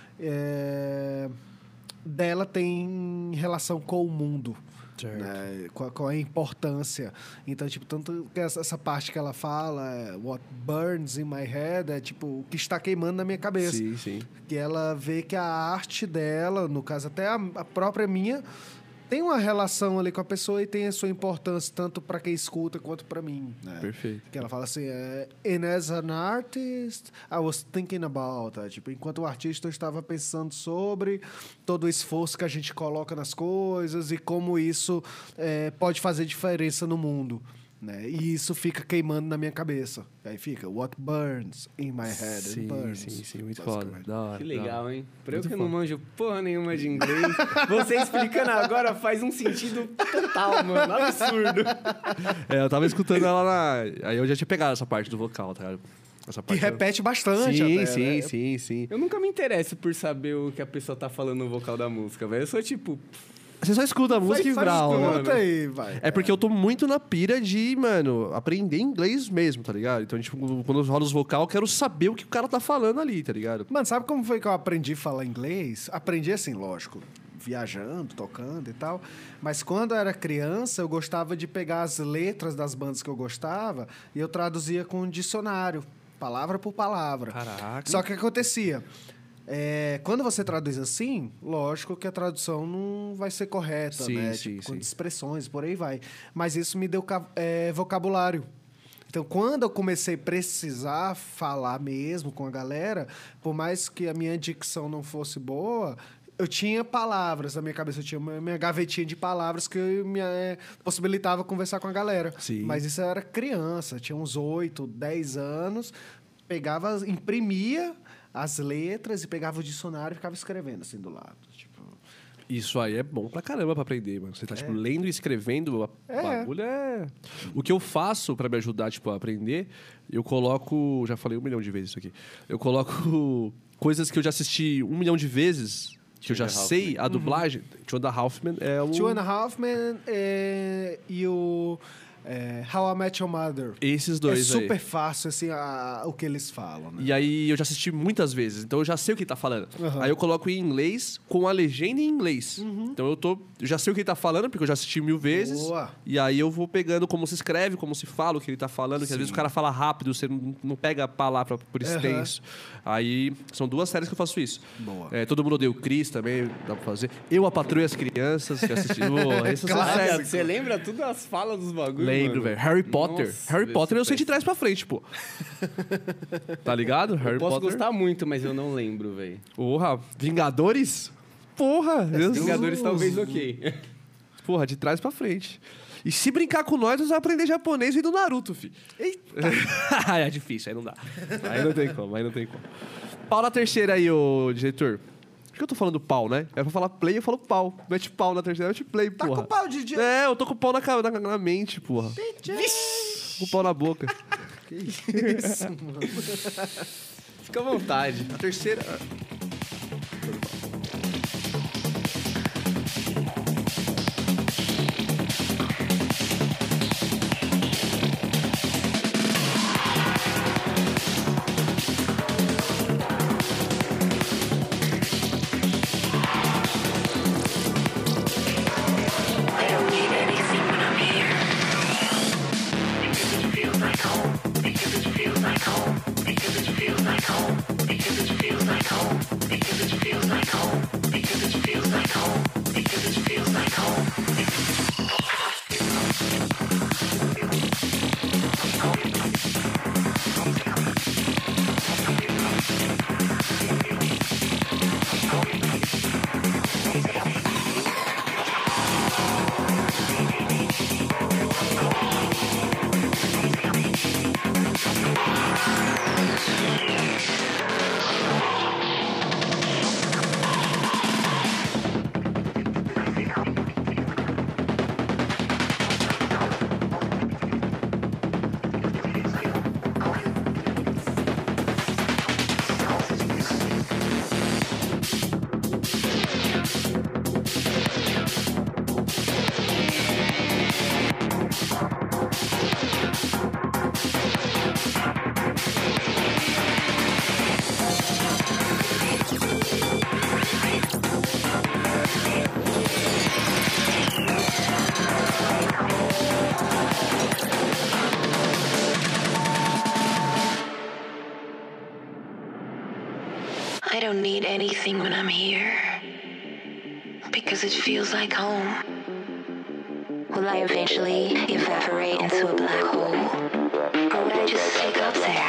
é, dela tem em relação com o mundo. Certo. Né? Qual, qual é a importância. Então, tipo, tanto que essa, essa parte que ela fala, é, what burns in my head, é tipo, o que está queimando na minha cabeça. Sim, sim. Que ela vê que a arte dela, no caso até a, a própria minha, tem uma relação ali com a pessoa e tem a sua importância tanto para quem escuta quanto para mim. Né? Perfeito. Que ela fala assim, é, and as an artist, I was thinking about, tá? Tipo, enquanto artista eu estava pensando sobre todo o esforço que a gente coloca nas coisas e como isso é, pode fazer diferença no mundo. Né? E isso fica queimando na minha cabeça. Aí fica, what burns in my head, Sim, it burns. sim, sim, muito foda. basicamente. Da hora, Que da legal, hora. hein? Pra eu Muito que foda. não manjo porra nenhuma de inglês, você explicando agora faz um sentido total, mano. Absurdo. É, eu tava escutando ela na... Aí eu já tinha pegado essa parte do vocal, tá ligado? Essa Que parte repete bastante Sim, até, sim, né? sim, sim. Eu nunca me interesso por saber o que a pessoa tá falando no vocal da música, velho. Eu sou tipo... Você só escuta a música e faz vral, tudo, né? mano. Conta aí, vai. É porque eu tô muito na pira de, mano, aprender inglês mesmo, tá ligado? Então, tipo, quando eu rodo os vocal, eu quero saber o que o cara tá falando ali, tá ligado? Mano, sabe como foi que eu aprendi a falar inglês? Aprendi assim, lógico, viajando, tocando e tal. Mas quando eu era criança, eu gostava de pegar as letras das bandas que eu gostava e eu traduzia com um dicionário, palavra por palavra. Caraca. Só que o que acontecia? É, quando você traduz assim, lógico que a tradução não vai ser correta, Sim, né? sim, tipo, com sim. expressões, por aí vai. Mas isso me deu ca- é, vocabulário. Então, quando eu comecei a precisar falar mesmo com a galera, por mais que a minha dicção não fosse boa, eu tinha palavras na minha cabeça, eu tinha uma minha gavetinha de palavras que me é, possibilitava conversar com a galera. Sim. Mas isso eu era criança, tinha uns oito, dez anos, pegava, imprimia as letras e pegava o dicionário e ficava escrevendo assim do lado. Tipo, Isso aí é bom pra caramba pra aprender, mano. Você tá, tipo, lendo e escrevendo, o É. bagulho é... O que eu faço pra me ajudar, tipo, a aprender, eu coloco... Já falei um milhão de vezes isso aqui. Eu coloco coisas que eu já assisti um milhão de vezes, que eu já Two and a Half sei, a dublagem. Two and a Half Men é o... Two and a Half Men é, e o é, How I Met Your Mother. Esses É dois aí. super fácil assim, a- o que eles falam, né? E aí eu já assisti muitas vezes, então eu já sei o que ele tá falando. Aham. Aí eu coloco em inglês com a legenda em inglês. Então eu tô. Eu já sei o que ele tá falando, porque eu já assisti mil vezes. Boa. E aí eu vou pegando como se escreve, como se fala, o que ele tá falando, que às vezes o cara fala rápido, você não, não pega a palavra por extenso. Aí são duas séries que eu faço isso. Boa. É, Todo Mundo Odeia o Chris também, dá pra fazer. Eu, a Patrulha e as Crianças, que assisti. Boa, essas são Clássico. séries. Você lembra tudo as falas dos bagulhos, Lembro, mano? velho. Harry Potter. Nossa, Harry velho, Potter eu isso sei de é trás pra frente, pô. Tá ligado? Harry Eu posso Potter. gostar muito, mas eu não lembro, velho. Porra, Vingadores? Porra, Deus. Vingadores talvez ok. Porra, de trás pra frente. E se brincar com nós, nós vamos aprender japonês e do Naruto, fi. Eita! é difícil, aí não dá. Aí não tem como, aí não tem como. Pau na terceira aí, ô diretor. Por que eu tô falando pau, né? É pra falar play, eu falo pau. Mete pau na terceira, mete play, Tá porra. com pau, D J? É, eu tô com pau na, ca- na, na mente, porra. Com o pau na boca. Isso, mano. Fica à vontade. A terceira... I don't need anything when I'm here. Because it feels like home. Because it feels like home. Because it feels like home. Because it feels like home. Because it feels like home. Because it feels like home. Because it feels like home. I don't need anything when I'm here. Because it feels like home. Will I eventually evaporate into a black hole? Or would I just stick up there?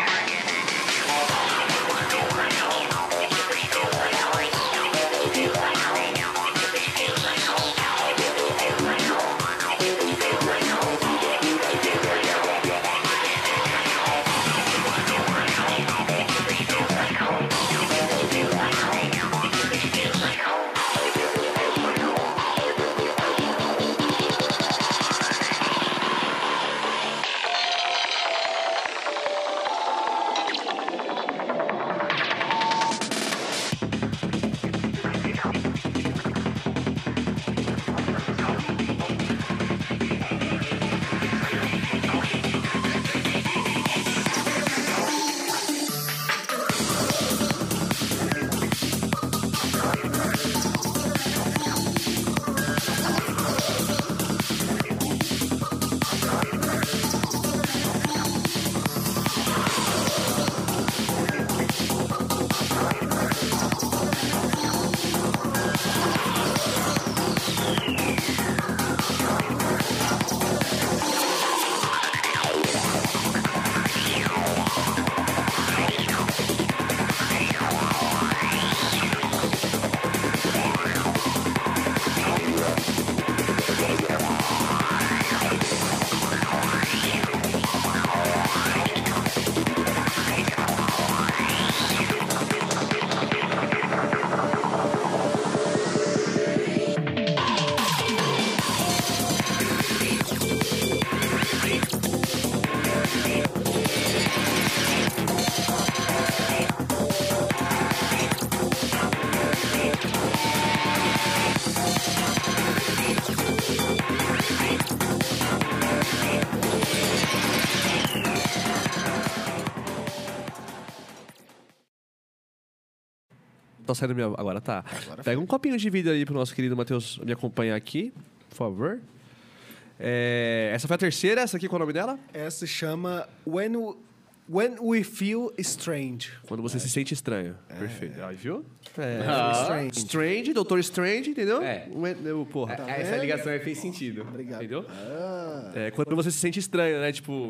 tá saindo minha... Agora tá. Agora Pega um copinho de vidro aí pro nosso querido Matheus me acompanhar aqui, por favor. É, essa foi a terceira, essa aqui qual é o nome dela? Essa se chama When We, When We Feel Strange. Quando você se sente estranho. Perfeito. Aí, viu? É. Ah. Strange. Strange, Doutor Strange, entendeu? É. When- eu- porra. É, essa ligação aí fez sentido. Obrigado. Entendeu? Ah, É, quando você se sente estranho, né? Tipo.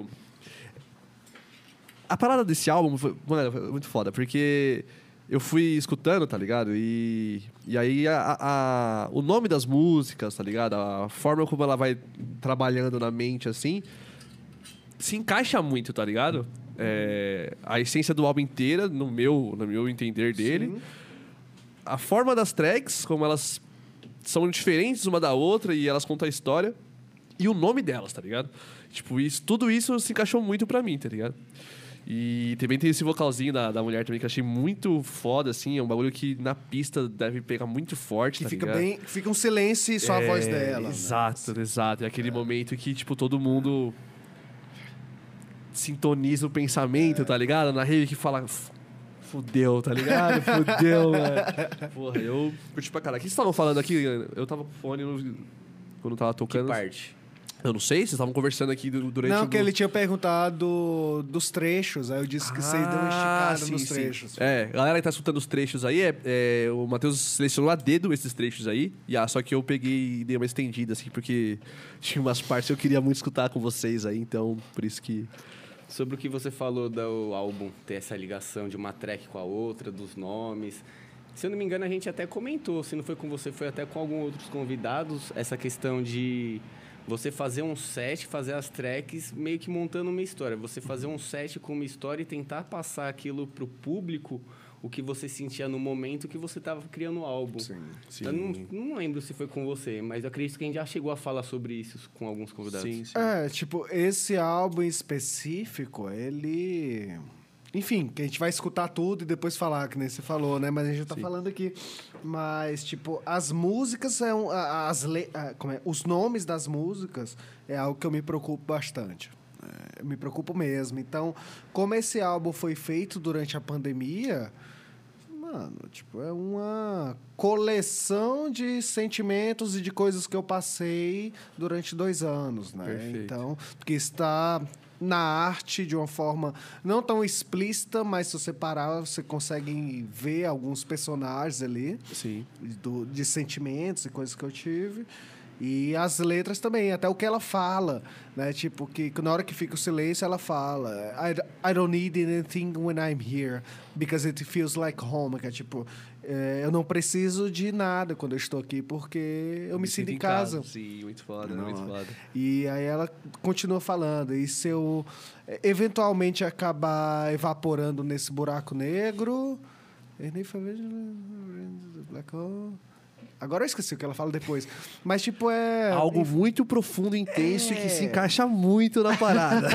A parada desse álbum foi, mano, foi muito foda, porque eu fui escutando, tá ligado? E, e aí a, a- o nome das músicas, tá ligado? A forma como ela vai trabalhando na mente, assim, se encaixa muito, tá ligado? É, a essência do álbum inteira, no meu, no meu entender dele. Sim. A forma das tracks, como elas são diferentes uma da outra e elas contam a história. E o nome delas, tá ligado? Tipo, isso, tudo isso se encaixou muito pra mim, tá ligado? E também tem esse vocalzinho da, da mulher também que eu achei muito foda, assim. É um bagulho que na pista deve pegar muito forte, que tá fica ligado? bem, fica um silêncio e só a É, voz dela. né? Exato, exato. É aquele momento que, tipo, todo mundo sintoniza o pensamento, tá ligado? Na rede que fala... "F- Fudeu, tá ligado? Fudeu, mano. Porra, eu curti pra caralho. O que vocês estavam falando aqui? Eu tava com fone no- quando tava Que tocando. parte? Eu não sei, vocês estavam conversando aqui du- durante Não, o... que ele tinha perguntado dos trechos. Aí eu disse que você deu uma esticada Ah, sim, nos sim. trechos. É, galera que tá escutando os trechos aí, é, é, o Matheus selecionou a dedo esses trechos aí. E, ah, só que eu peguei e dei uma estendida, assim, porque tinha umas partes que eu queria muito escutar com vocês aí, então por isso que... Sobre o que você falou do álbum ter essa ligação de uma track com a outra, dos nomes. Se eu não me engano, a gente até comentou, se não foi com você, foi até com alguns outros convidados, essa questão de você fazer um set, fazer as tracks meio que montando uma história. Você fazer um set com uma história e tentar passar aquilo pro público, o que você sentia no momento que você estava criando o álbum. Sim, Eu não, não lembro se foi com você, mas eu acredito que a gente já chegou a falar sobre isso com alguns convidados. Sim, sim. É, tipo, esse álbum em específico, ele... Enfim, que a gente vai escutar tudo e depois falar, que nem você falou, né? Mas a gente já tá Sim. falando aqui. Mas, tipo, as músicas são... a- As le... a- como é? Os nomes das músicas é algo que eu me preocupo bastante. É, eu me preocupo mesmo. Então, como esse álbum foi feito durante a pandemia... Mano, tipo, é uma coleção de sentimentos e de coisas que eu passei durante dois anos, né? Perfeito. Então, que está na arte de uma forma não tão explícita, mas se você parar, você consegue ver alguns personagens ali Sim. do, de sentimentos e coisas que eu tive. E as letras também, até o que ela fala, né? Tipo, que, que na hora que fica o silêncio, ela fala I, I don't need anything when I'm here, because it feels like home. Que é tipo, é, eu não preciso de nada quando eu estou aqui, porque eu me, sinto em casa. Sim, muito foda, Não, muito foda. E aí ela continua falando, e se eu é, eventualmente acabar evaporando nesse buraco negro... eu nem falei de- Black hole. Agora eu esqueci o que ela fala depois. Mas, tipo, é... Algo muito profundo e intenso e que É. se encaixa muito na parada.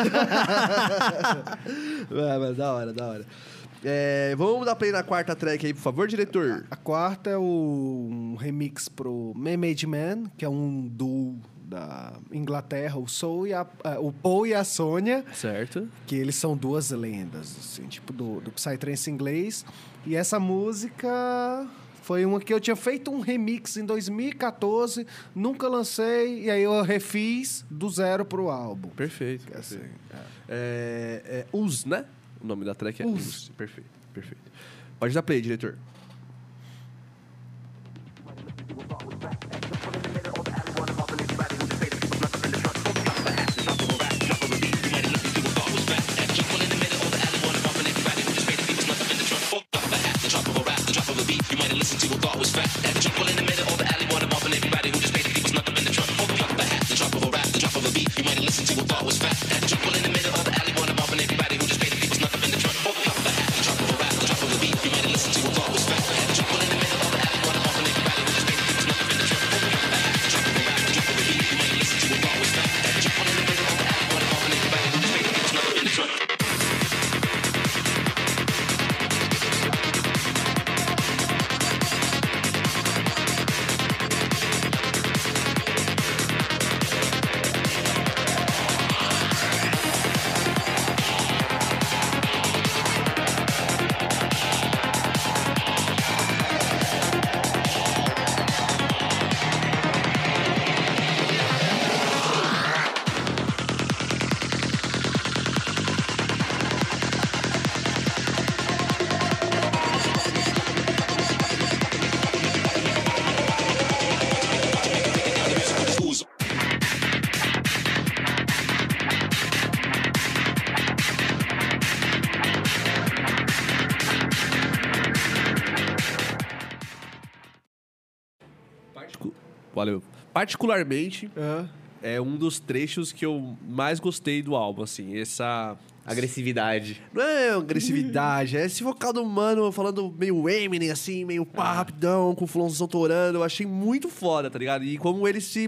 é, mas da hora, da hora. É, vamos dar play na quarta track aí, por favor, diretor. A quarta é o, um remix pro Mermaid Man, que é um duo da Inglaterra, o, Soul e a, ah, o Paul e a Sônia, Certo. que eles são duas lendas, assim, tipo do, do Psytrance inglês. E essa música foi uma que eu tinha feito um remix em dois mil e quatorze, nunca lancei, e aí eu refiz do zero pro álbum. Perfeito. Que é assim, perfeito. É, é Us, né? O nome da track é Us. Us. Perfeito, perfeito. Pode dar play, diretor. valeu. Particularmente, É. é um dos trechos que eu mais gostei do álbum, assim. Essa... Agressividade. Não é agressividade, é esse vocal do mano falando meio Eminem, assim, meio pá, rapidão, com o flonzão torando. Eu achei muito foda, tá ligado? E como ele se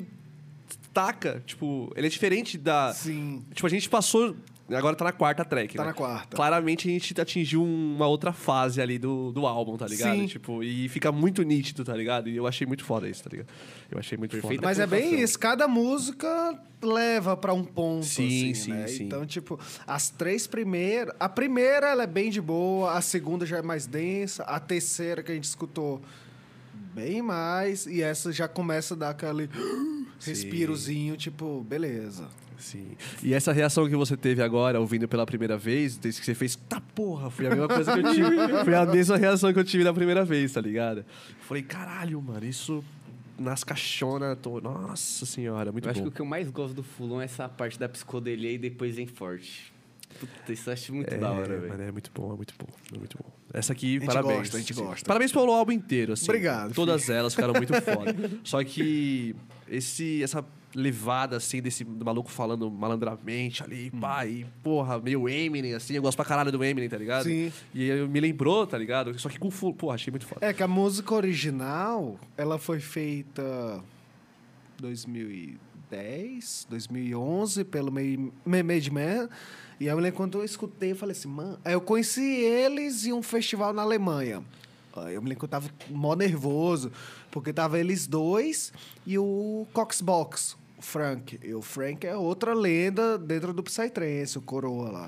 taca, tipo, ele é diferente da... Sim. Tipo, a gente passou... Agora tá na quarta track, Tá né? na quarta. Claramente a gente atingiu uma outra fase ali do, do álbum, tá ligado? Sim. Tipo, e fica muito nítido, tá ligado? E eu achei muito foda isso, tá ligado? Eu achei muito Perfeita foda. Mas é bem colocação. isso, cada música leva pra um ponto, Sim, assim, sim, né? sim. Então, tipo, as três primeiras... A primeira, ela é bem de boa, a segunda já é mais densa, a terceira que a gente escutou bem mais, e essa já começa a dar aquele respirozinho, tipo, beleza. Sim. E essa reação que você teve agora, ouvindo pela primeira vez, desde que você fez, tá porra, foi a mesma coisa que eu tive. Foi a mesma reação que eu tive da primeira vez, tá ligado? Falei, caralho, mano, isso nas caixonas, tô... nossa senhora, muito Eu acho bom. que o que eu mais gosto do Fulon é essa parte da psicodelia e depois vem forte. Puta, isso eu acho muito É, da hora, velho. mano, é muito bom, é muito bom, é muito bom. Essa aqui, A gente parabéns. gosta, a gente gosta. Parabéns pelo álbum inteiro, assim. Obrigado, Todas elas ficaram muito foda. Só que esse, essa levada, assim, desse maluco falando malandramente ali, pá, e, porra, meio Eminem, assim. Eu gosto pra caralho do Eminem, tá ligado? Sim. E aí me lembrou, tá ligado? Só que com full, porra, achei muito foda. É que a música original, ela foi feita dois mil e dez, dois mil e onze, pelo Made Made Man. E aí eu lembro quando eu escutei, eu falei assim, mano... Aí eu conheci eles em um festival na Alemanha. Aí eu me lembro que eu tava mó nervoso, porque tava eles dois e o Coxbox, o Frank. E o Frank é outra lenda dentro do Psytrance, o Coroa lá.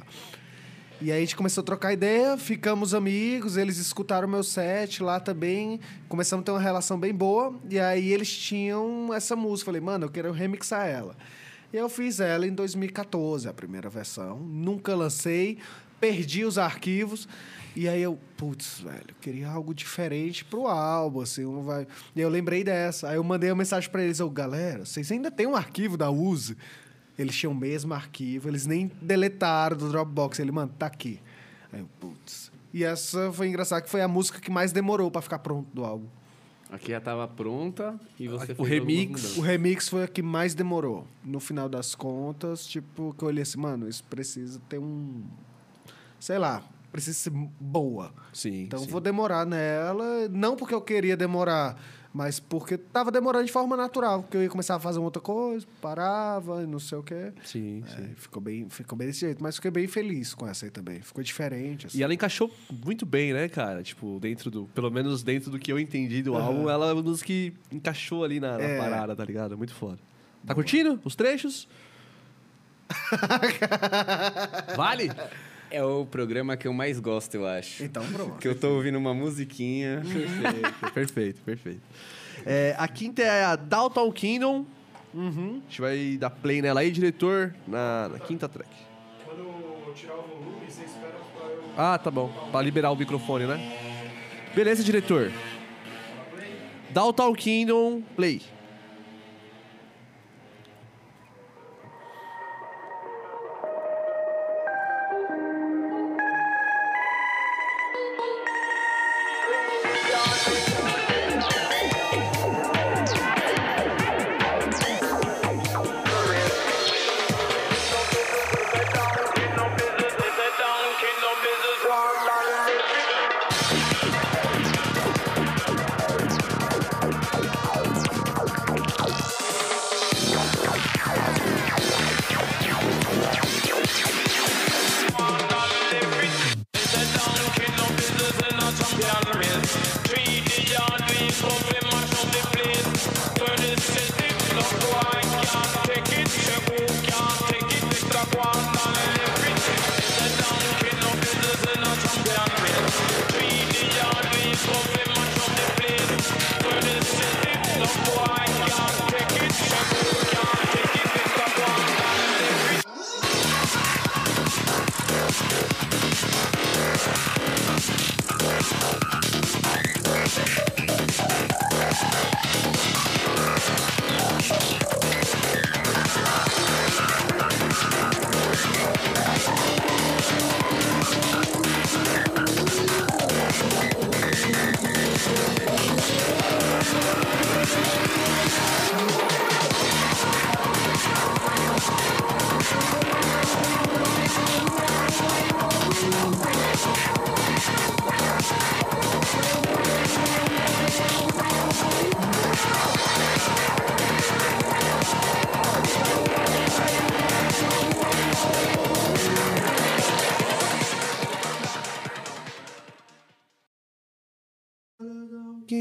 E aí a gente começou a trocar ideia, ficamos amigos, eles escutaram meu set lá também, começamos a ter uma relação bem boa, e aí eles tinham essa música. Falei, mano, eu quero remixar ela. E eu fiz ela em dois mil e catorze, a primeira versão. Nunca lancei, perdi os arquivos. E aí eu, putz, velho, eu queria algo diferente pro álbum, assim, não vai... E eu lembrei dessa. Aí eu mandei uma mensagem pra eles, eu, galera, vocês ainda tem um arquivo da U Z? Eles tinham o mesmo arquivo, eles nem deletaram do Dropbox. Ele, mano, tá aqui. Aí eu, putz. E essa foi engraçado, que foi a música que mais demorou pra ficar pronto do álbum. Aqui já tava pronta e você O fez remix. algumas mudanças. O remix foi a que mais demorou. No final das contas, tipo, que eu olhei assim, mano, isso precisa ter um... Sei lá, precisa ser boa. Sim, Então sim. vou demorar nela, não porque eu queria demorar, mas porque tava demorando de forma natural, porque eu ia começar a fazer outra coisa, parava e não sei o quê. Sim, É, sim. ficou bem, ficou bem desse jeito, mas fiquei bem feliz com essa aí também. Ficou diferente, assim. E ela encaixou muito bem, né, cara? Tipo, dentro do... Pelo menos dentro do que eu entendi do álbum, ela é uma das que encaixou ali na, na É. parada, tá ligado? Muito foda. Tá curtindo os trechos? Vale? É o programa que eu mais gosto, eu acho. Então, pronto. Que eu tô ouvindo uma musiquinha. Perfeito, perfeito, perfeito. É, a quinta é a Downtown Kingdom. Uhum. A gente vai dar play nela aí, diretor, na, na quinta track. Quando eu tirar o volume, você espera pra eu... Ah, tá bom. Pra liberar o microfone, né? Beleza, diretor. Downtown Kingdom, play.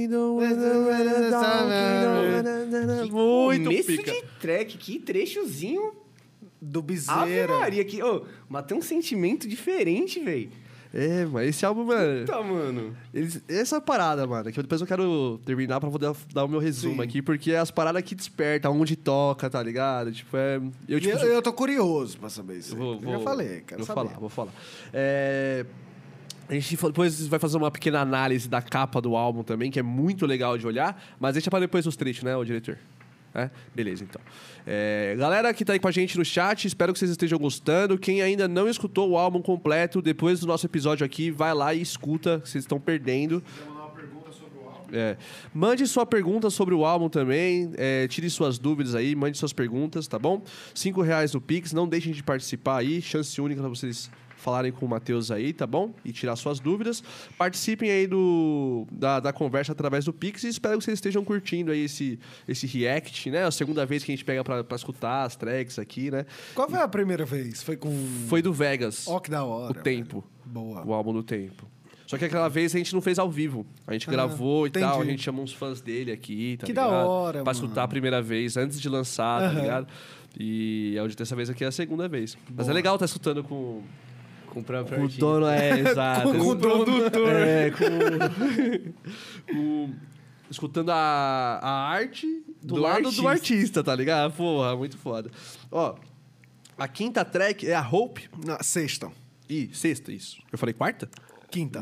donkey, don't wanna donkey, muito Começo pica. de track, que trechozinho. Do Ave Bizeira. Maria, que... Ô, mas tem um sentimento diferente, velho. É, mas esse álbum, mano... Tá, mano. Eles, essa parada, mano, que depois eu quero terminar pra poder dar o meu resumo Sim. aqui, porque é as paradas que despertam, onde toca, tá ligado? Tipo, é... Eu, E tipo, eu, eu tô curioso pra saber isso. eu vou, Eu vou, já falei, quero vou saber. falar, vou falar. É... A gente fa- depois vai fazer uma pequena análise da capa do álbum também, que é muito legal de olhar, mas deixa pra depois os trechos, né, o diretor? É? Beleza, então. É, galera que tá aí com a gente no chat, espero que vocês estejam gostando. Quem ainda não escutou o álbum completo, depois do nosso episódio aqui, vai lá e escuta, que vocês estão perdendo. É. Mande sua pergunta sobre o álbum também. É, tire suas dúvidas aí, mande suas perguntas, tá bom? Cinco reais no Pix, não deixem de participar aí. Chance única pra vocês falarem com o Matheus aí, tá bom? E tirar suas dúvidas. Participem aí do, da, da conversa através do Pix e espero que vocês estejam curtindo aí esse, esse react, né? A segunda vez que a gente pega pra, pra escutar as tracks aqui, né? Qual foi a primeira vez? Foi com... Foi do Vegas. Ó, que da hora. O Tempo. velho. Boa. O álbum do Tempo. Só que aquela vez a gente não fez ao vivo. A gente gravou e entendi. tal, a gente chamou uns fãs dele aqui, tá Que da ligado? hora, Pra mano. escutar a primeira vez, antes de lançar, tá Aham. ligado? E a dessa vez aqui é a segunda vez. Mas é legal estar escutando com, Com o próprio com o artista. dono, é, exato. Com o produtor. É, com, com- escutando a, a arte do, Do lado artista. do artista, tá ligado? Porra, muito foda. Ó, a quinta track é a Hope. Não, sexta. Ih, sexta, isso. Eu falei quarta? Quinta.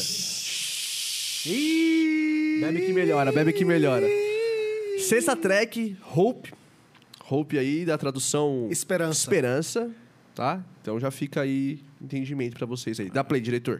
Bebe que melhora, bebe que melhora. Sexta track, Hope. Hope aí, da tradução... Esperança. Esperança, tá? Então já fica aí entendimento pra vocês aí. Dá play, diretor.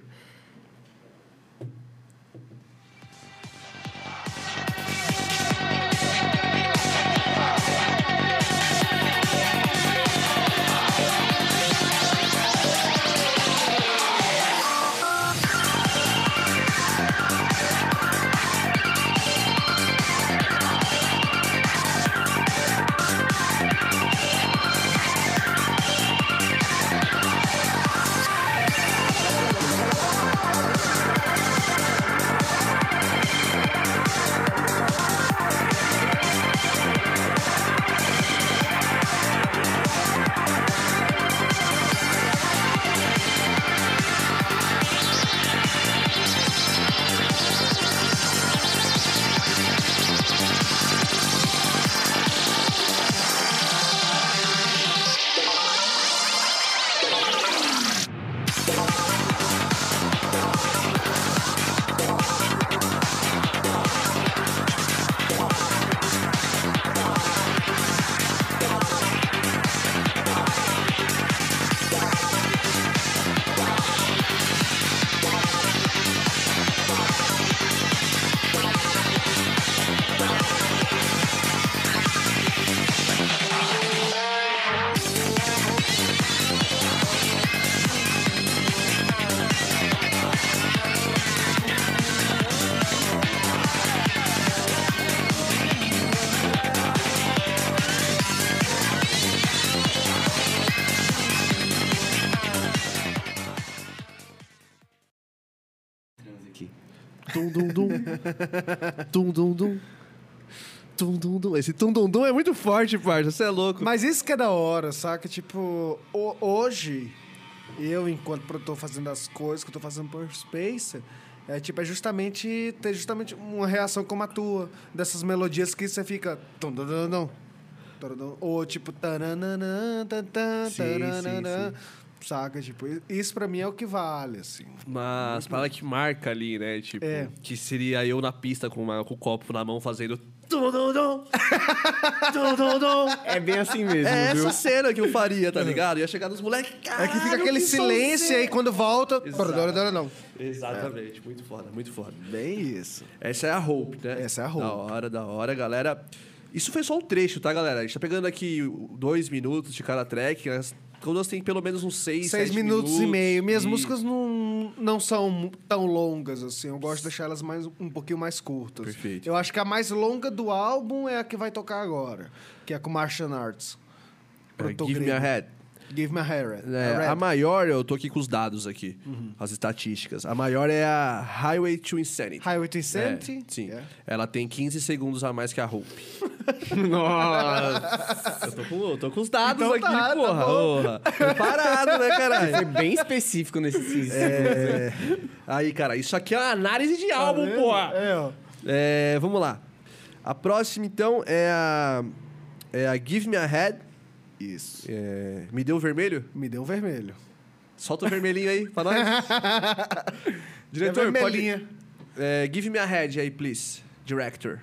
Tum, dum, dum. Tum, dum, dum. Tum, dum, dum. Esse tum, dum, dum é muito forte, parça. Você é louco. Mas isso que é da hora, saca? Tipo, ho- hoje, eu, enquanto produtor fazendo as coisas que eu tô fazendo por Space, é tipo, é justamente ter justamente uma reação como a tua, dessas melodias que você fica. tum, dum, dum, dum, tum, dum, ou tipo. Taranana, tan, tan, Sim, taranana, sim, saca? Tipo, isso pra mim é o que vale, assim. Mas parada que marca ali, né? Tipo, É. que seria eu na pista com, uma- com o copo na mão fazendo. Tum, dum, dum. Tum, dum, dum. É bem assim mesmo, É viu? essa cena que eu faria, tá ligado? Ia chegar nos moleques. É que fica aquele silêncio aí quando volta. Exato. Não. Exatamente, muito foda, muito foda. Bem isso. Essa é a Hope, né? Essa é a Hope. Da hora, da hora, galera. Isso foi só um trecho, tá, galera? A gente tá pegando aqui dois minutos de cada track. As todas têm pelo menos uns seis, Seis sete minutos, minutos e meio. Minhas e- músicas não, não são mu- tão longas, assim. Eu gosto de deixar elas mais, um pouquinho mais curtas. Perfeito. Eu acho que a mais longa do álbum é a que vai tocar agora, que é com Martian Arts. É, Produtor Give Me a grego. Head. Give me a hair. É, a maior, eu tô aqui com os dados aqui, as estatísticas. A maior é a Highway to Insanity. Highway to Insanity? É, sim. Yeah. Ela tem quinze segundos a mais que a Hope. Nossa! Eu tô com, eu tô com os dados Então aqui, tá, tá porra. bom. porra. Preparado, né, caralho? Foi bem específico nesse cinco É... Aí, cara, isso aqui é uma análise de álbum, vendo? porra. É, ó. É, vamos lá. A próxima, então, é a, é a Give Me a Head. Isso. É, me deu o vermelho? Me deu um vermelho. Solta o vermelhinho aí pra nós. Diretor, É pode... vermelhinha. É, give me a head aí, please. Director.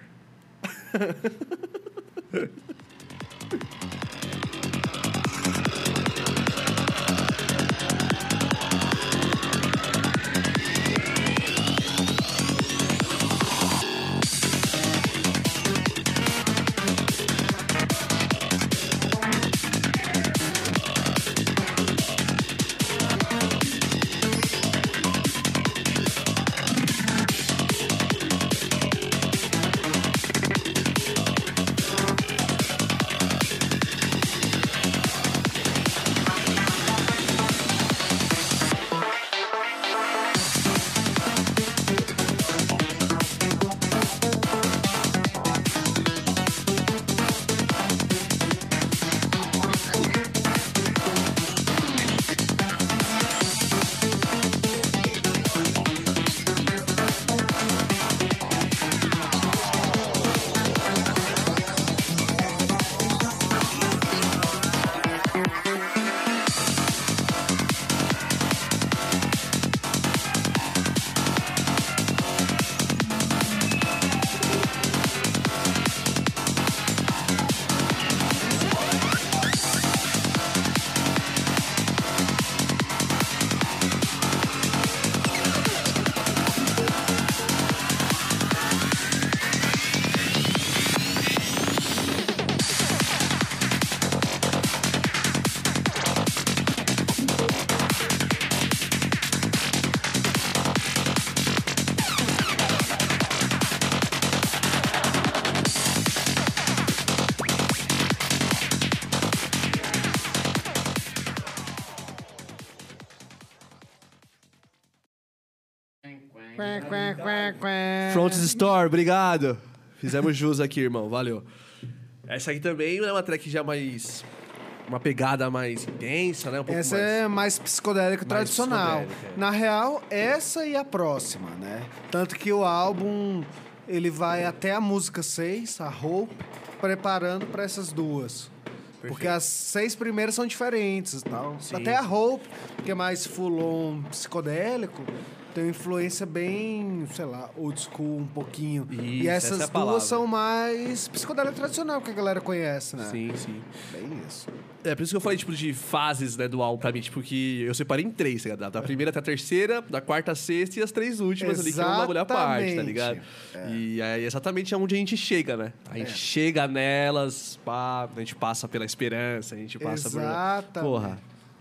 Fronts Store, obrigado. Fizemos jus aqui, irmão. Valeu. Essa aqui também é uma track já mais... Uma pegada mais intensa, né? Um pouco Essa mais... é mais psicodélico tradicional. psicodélica, é. Na real, essa e a próxima, né? Tanto que o álbum, ele vai até a música seis, a Hope, preparando para essas duas. Porque as seis primeiras são diferentes e tal. Sim. Até a Hope, que é mais full-on psicodélico, tem uma influência bem, sei lá, old school um pouquinho. Isso, e essas essa é a palavra. duas são mais psicodélico tradicional, que a galera conhece, né? Sim, sim. Bem isso. É, por isso que eu falei, tipo, de fases, né, do álbum pra mim. Tipo, que eu separei em três, tá ligado? Da primeira até a terceira, da quarta a sexta e as três últimas ali, que é um bagulho à parte, tá ligado? É. E é exatamente onde a gente chega, né? A gente É. chega nelas, pá, a gente passa pela esperança, a gente passa Exatamente. por... Porra.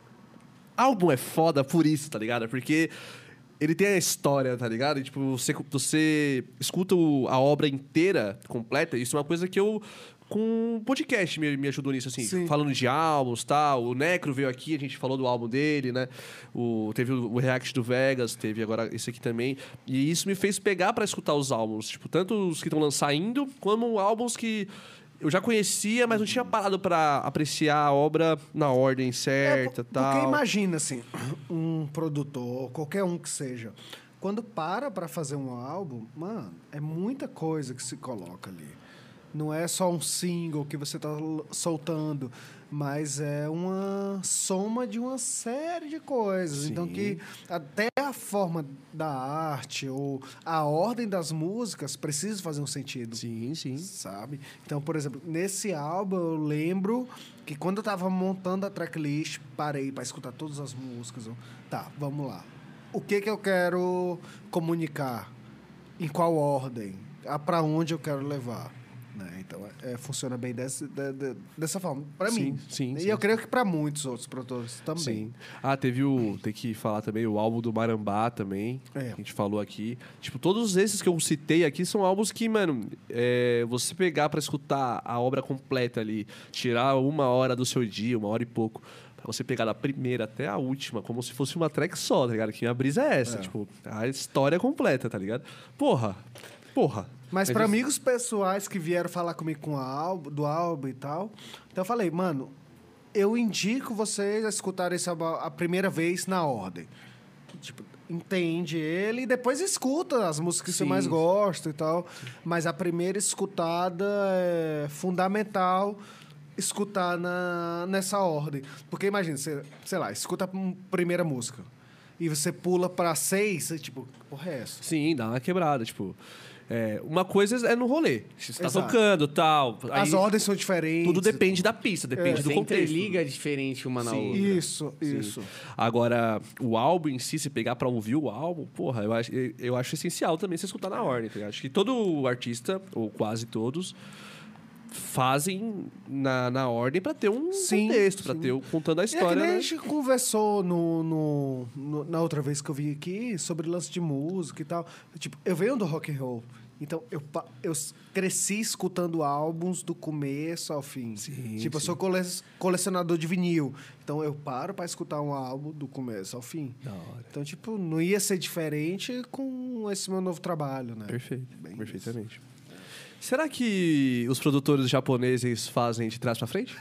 Álbum é foda por isso, tá ligado? Porque... Ele tem a história, tá ligado? E, tipo, você, você escuta o- a obra inteira, completa. Isso é uma coisa que eu... Com o podcast me, me ajudou nisso, assim. Sim. Falando de álbuns e tal. O Necro veio aqui, a gente falou do álbum dele, né? O, teve o, o React do Vegas, teve agora esse aqui também. E isso me fez pegar pra escutar os álbuns. Tipo, tanto os que estão lançando, como álbuns que... Eu já conhecia, mas não tinha parado pra apreciar a obra na ordem certa e É, por- tal. Porque imagina, assim, um produtor, qualquer um que seja, quando para pra fazer um álbum, mano, é muita coisa que se coloca ali. Não é só um single que você tá l- soltando, mas é uma soma de uma série de coisas. Sim. Então que até a forma da arte ou a ordem das músicas precisa fazer um sentido. Sim, sim. Sabe? Então, por exemplo, nesse álbum eu lembro que quando eu tava montando a tracklist, parei para escutar todas as músicas. Eu, tá, vamos lá. O que que eu quero comunicar? Em qual ordem? Para onde eu quero levar? Né? Então, é, funciona bem desse, de, de, dessa forma. Para Sim, mim. sim, E sim, eu sim. creio que para muitos outros produtores também. Sim. Ah, teve o... Tem que falar também o álbum do Marambá também, É. que a gente falou aqui. Tipo, todos esses que eu citei aqui são álbuns que, mano, é, você pegar pra escutar a obra completa ali, tirar uma hora do seu dia, uma hora e pouco, pra você pegar da primeira até a última, como se fosse uma track só, tá ligado? Que a brisa é essa, É. tipo, a história completa, tá ligado? Porra, porra. Mas É para just- amigos pessoais que vieram falar comigo com a álbum, do álbum e tal, então eu falei, mano, eu indico vocês a escutarem esse álbum a primeira vez na ordem. Tipo, entende ele e depois escuta as músicas que você Sim. mais gosta e tal. Mas a primeira escutada é fundamental escutar na, nessa ordem. Porque imagina, você, sei lá, escuta a primeira música e você pula pra seis, e tipo, porra, é essa? Sim, dá uma quebrada, tipo... é, uma coisa é no rolê. Você tá Exato. tocando, tal. aí As ordens são diferentes. tudo depende da pista, depende É. do Você contexto. interliga diferente uma na Sim. outra. Isso, Sim. isso. Agora, o álbum em si, se pegar pra ouvir o álbum, porra, eu acho, eu, eu acho essencial também você escutar na ordem. Tá ligado? Acho que todo artista, ou quase todos, fazem na, na ordem pra ter um Sim, contexto, pra sim. ter o, contando a E é que história, nem né? a gente conversou no, no- no- na outra vez que eu vim aqui sobre lance de música e tal. Tipo, eu venho do rock and roll. Então, eu, pa- eu s- cresci escutando álbuns do começo ao fim. Sim, tipo, eu sim. sou cole- colecionador de vinil. Então, eu paro para escutar um álbum do começo ao fim. Da hora. Então, tipo, não ia ser diferente com esse meu novo trabalho, né? Perfeito, Bem perfeitamente. Será que os produtores japoneses fazem de trás pra frente?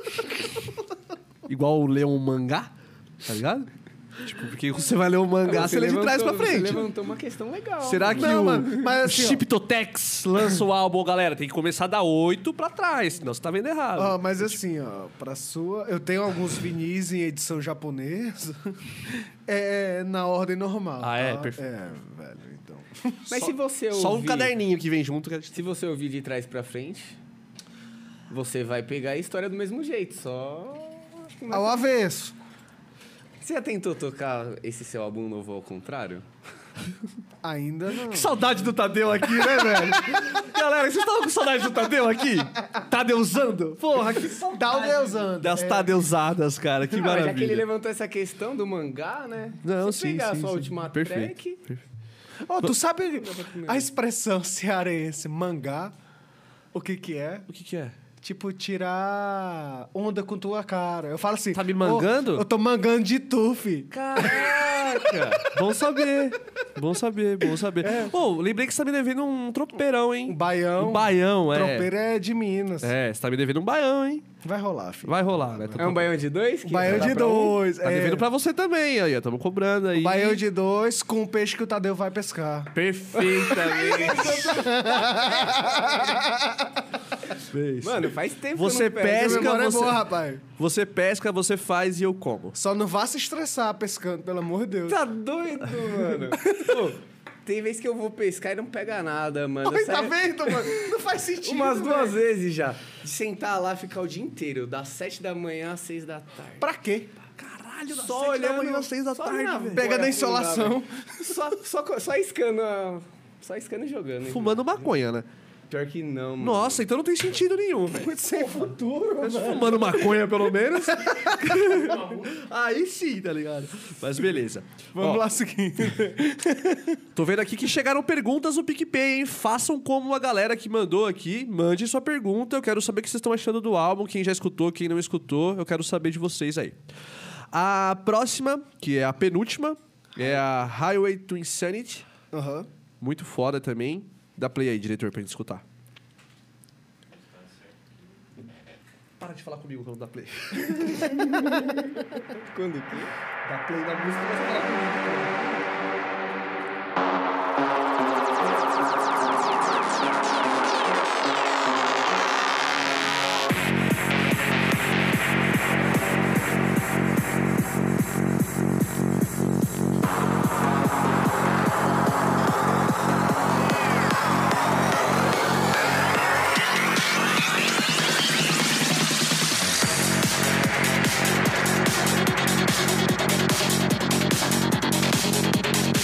Igual ler um mangá, tá ligado? Tipo, porque você vai ler um mangá, você, lê de trás pra levantou- frente. Você levantou uma questão legal. Será que Não, o, mano, mas assim, o ó. Chiptotex lança o álbum, galera? Tem que começar da oito pra trás, senão você tá vendo errado. Ó, mas assim, ó, pra sua. Eu tenho alguns vinis em edição japonesa. É na ordem normal. Ah, é? tá? Perfeito. É, velho, então. Mas se você ouvir... Só um caderninho que vem junto. Que a gente... Se você ouvir de trás pra frente, você vai pegar a história do mesmo jeito, só... acho que mais- Ao avesso. Você já tentou tocar esse seu álbum novo ao contrário? Ainda não. Que saudade do Tadeu aqui, né, velho? Galera, vocês estavam com saudade do Tadeu aqui? Tadeusando? Porra, que saudade. Dá o Deusando. Das Tadeusadas, cara, que Não, mas maravilha. já que ele levantou essa questão do mangá, né? Não, Se sim, pegar sim, a sua sim. última Perfeito. track... Perfeito. Ó, tu sabe a expressão cearense, mangá? O que que é? O que que é? Tipo, tirar onda com tua cara. Eu falo assim... Tá me mangando? "Ô, eu tô mangando de tu, fi." Caraca! Bom saber. Bom saber, bom saber. Ô, lembrei que você tá me devendo um tropeirão, hein? Um baião. Um baião, é. Tropeiro é de Minas. É, você tá me devendo um baião, hein? Vai rolar, filho. Vai rolar, né? É um baião de dois? que Baião dá de pra um? dois. Tá é. devendo pra você também, aí, ó. Tamo cobrando aí. Baião de dois com o peixe que o Tadeu vai pescar. Perfeitamente. Fez. Mano, faz tempo Você que eu não pego. pesca, Minha memória você- é boa, rapaz. Você pesca, você faz e eu como. Só não vá se estressar pescando, pelo amor de Deus. Tá doido, mano? Pô, tem vez que eu vou pescar e não pega nada, mano. Eu Oi, tá saio vendo, mano? Não faz sentido. umas duas velho. vezes já. De sentar lá, ficar o dia inteiro, das sete da manhã às seis da tarde. Pra quê? Caralho, das Só sete olhando, da manhã às seis da só tarde, na velho. Pega boia na insolação. afundar, velho. Só, só, só iscando, a- só iscando e jogando. hein? Fumando maconha, né? Pior que não, mano. Nossa, então não tem sentido nenhum, velho. Muito sem futuro, mano. Fumando maconha, pelo menos. Aí sim, tá ligado? Mas beleza. Vamos Ó, lá, seguinte. Tô vendo aqui que chegaram perguntas no PicPay, hein? Façam como a galera que mandou aqui. Mande sua pergunta. Eu quero saber o que vocês estão achando do álbum. Quem já escutou, quem não escutou. Eu quero saber de vocês aí. A próxima, que é a penúltima, é a Highway to Insanity. Aham. Muito foda também. Dá play aí, diretor, pra gente escutar. Para de falar comigo quando dá play. Quando que? Dá play na música, mas fala comigo. Thank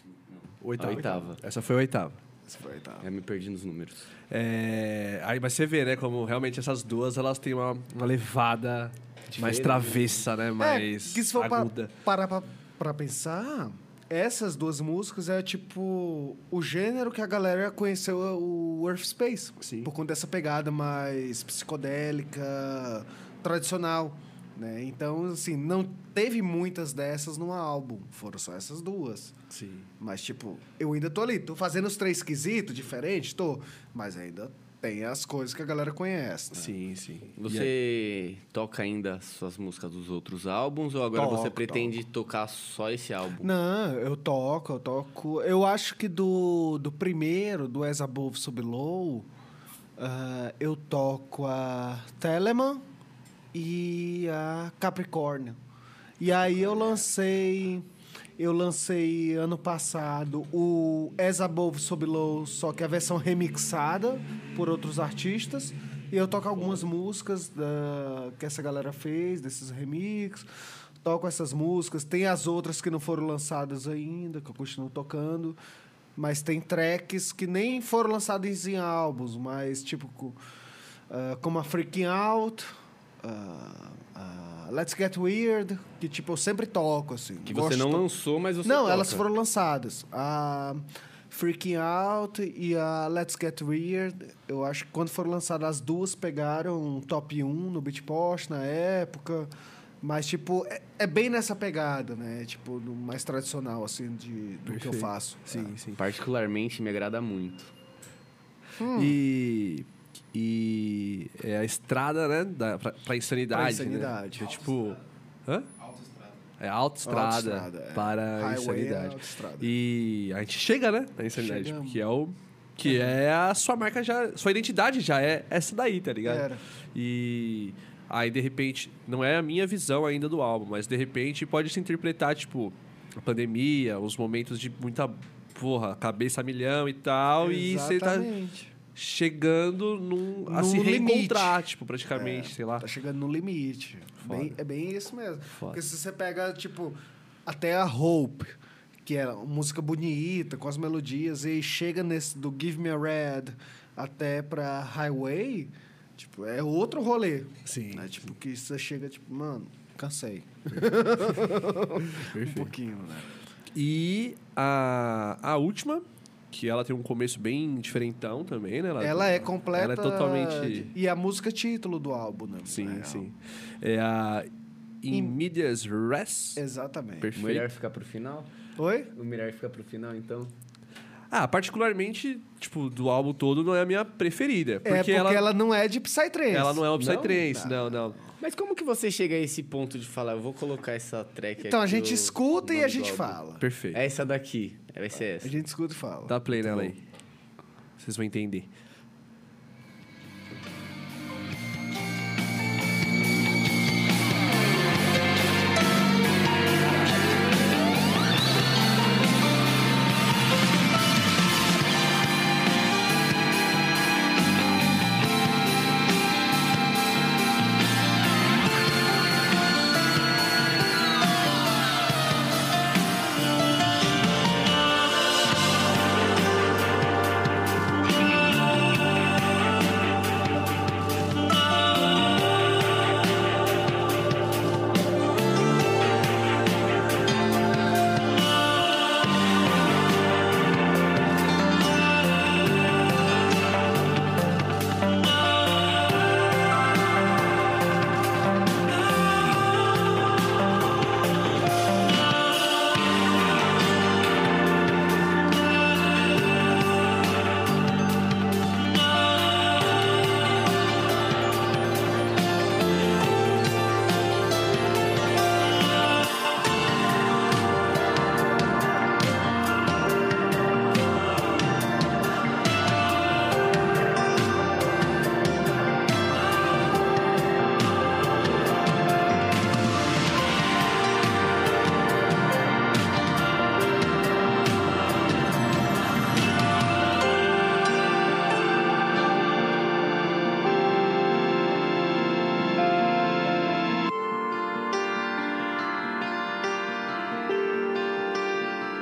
Oitava. A oitava. Essa foi a oitava. Esse foi, tá. Já me perdi nos números. É, aí, mas você vê, né, como realmente essas duas, elas têm uma, uma levada mais Diferente. travessa, né, mais É, que se for pa- aguda. parar pra, pra pensar, essas duas músicas é tipo o gênero que a galera conheceu o Earth Space. Sim. Por conta dessa pegada mais psicodélica, tradicional. Né? Então, assim, não teve muitas dessas no álbum. Foram só essas duas. Sim. Mas, tipo, eu ainda tô ali. Tô fazendo os três quesitos diferentes, tô. Mas ainda tem as coisas que a galera conhece, né? Sim, sim. E aí- Você toca ainda suas músicas dos outros álbuns ou agora você Toco, pretende tocar só esse álbum? Não, eu toco, eu toco. Eu acho que do, do primeiro, do As Above, So Below, ah, eu toco a Telemann e a Capricórnio. E aí eu lancei. Eu lancei ano passado o As Above, So Below, só que a versão remixada por outros artistas. E eu toco algumas músicas da, que essa galera fez, desses remixes. Toco essas músicas. Tem as outras que não foram lançadas ainda, que eu continuo tocando. Mas tem tracks que nem foram lançadas em álbuns, mas tipo... co- ah, como a Freaking Out, ah, ah, Let's Get Weird, que tipo eu sempre toco, assim. Que você não Gosto- lançou, mas você Não, toca. elas foram lançadas. A Freaking Out e a Let's Get Weird, eu acho que quando foram lançadas as duas pegaram um top um no Beatport na época. Mas, tipo, é, é bem nessa pegada, né? Tipo, do mais tradicional, assim, de, do que eu Perfeito. faço. Sim, É. sim. Particularmente me agrada muito. Hum. E, e é a estrada, né, da, pra, pra insanidade. Pra insanidade. Né? É tipo... Hã? É autoestrada Autoestrada, é. para a Highway é insanidade. autoestrada. E a gente chega, né, na insanidade, Chegamos. porque é o... Que é a sua marca já... Sua identidade já é essa daí, tá ligado? Era. E... Aí, de repente, não é a minha visão ainda do álbum, mas de repente pode se interpretar, tipo, a pandemia, os momentos de muita, porra, cabeça a milhão e tal, e você tá Exatamente. chegando num, a No se reencontrar, limite. tipo, praticamente, sei lá. Tá chegando no limite. Foda. Bem- é bem isso mesmo. Foda. Porque se você pega, tipo, até a Hope, que é uma música bonita, com as melodias, e chega nesse do Give Me a Red até pra Highway, tipo, é outro rolê. Sim, Né? Tipo, que você chega, tipo, mano, cansei. Um Perfeito. pouquinho, né? E a, a última, que ela tem um começo bem diferentão também, né? Ela é completa. Ela é totalmente... E a música título do álbum, né? Sim, Na real. sim. É a In Medias Res. Exatamente. O Perfeito. melhor ficar pro final? Oi? O melhor ficar pro final, então? Ah, particularmente, tipo, do álbum todo não é a minha preferida. Porque, é porque ela, ela, não é de Psytrance. ela não é o Não? Psytrance, não, não. Mas como que você chega a esse ponto de falar, eu vou colocar essa track Então a aqui, gente o escuta e nome a do gente álbum? fala. Perfeito. É essa daqui, vai ser essa. A gente escuta e fala. Dá play nela aí. Vocês vão entender. Thank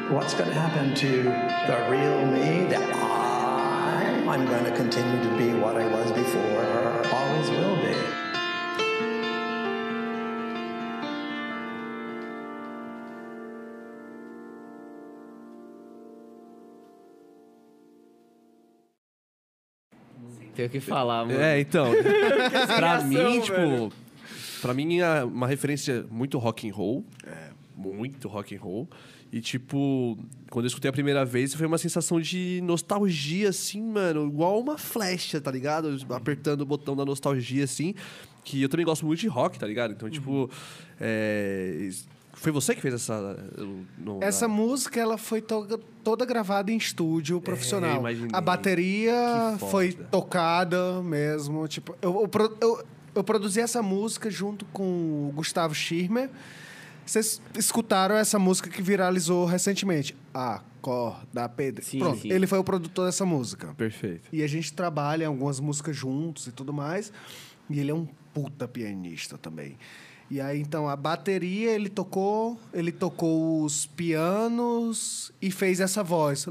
what's going to happen to the real me? That I, I'm going to continue to be what I was before, always will be. Tem o que falar, mano. É, então. pra reação, mim, tipo. velho. Pra mim é uma referência muito rock and roll. É. Muito rock and roll. E, tipo, quando eu escutei a primeira vez, foi uma sensação de nostalgia, assim, mano. Igual uma flecha, tá ligado? Apertando o botão da nostalgia, assim. Que eu também gosto muito de rock, tá ligado? Então, tipo. É... Foi você que fez essa... No, Essa na... música, ela foi to- toda gravada em estúdio profissional. É, imaginei. A bateria Que foda. foi tocada mesmo. Tipo, eu, eu, pro- eu, eu produzi essa música junto com o Gustavo Schirmer. Vocês escutaram essa música que viralizou recentemente. Acorda, Pedro. Sim, Pronto, sim. ele foi o produtor dessa música. Perfeito. E a gente trabalha algumas músicas juntos e tudo mais. E ele é um puta pianista também. E aí, então, a bateria, ele tocou, ele tocou os pianos e fez essa voz.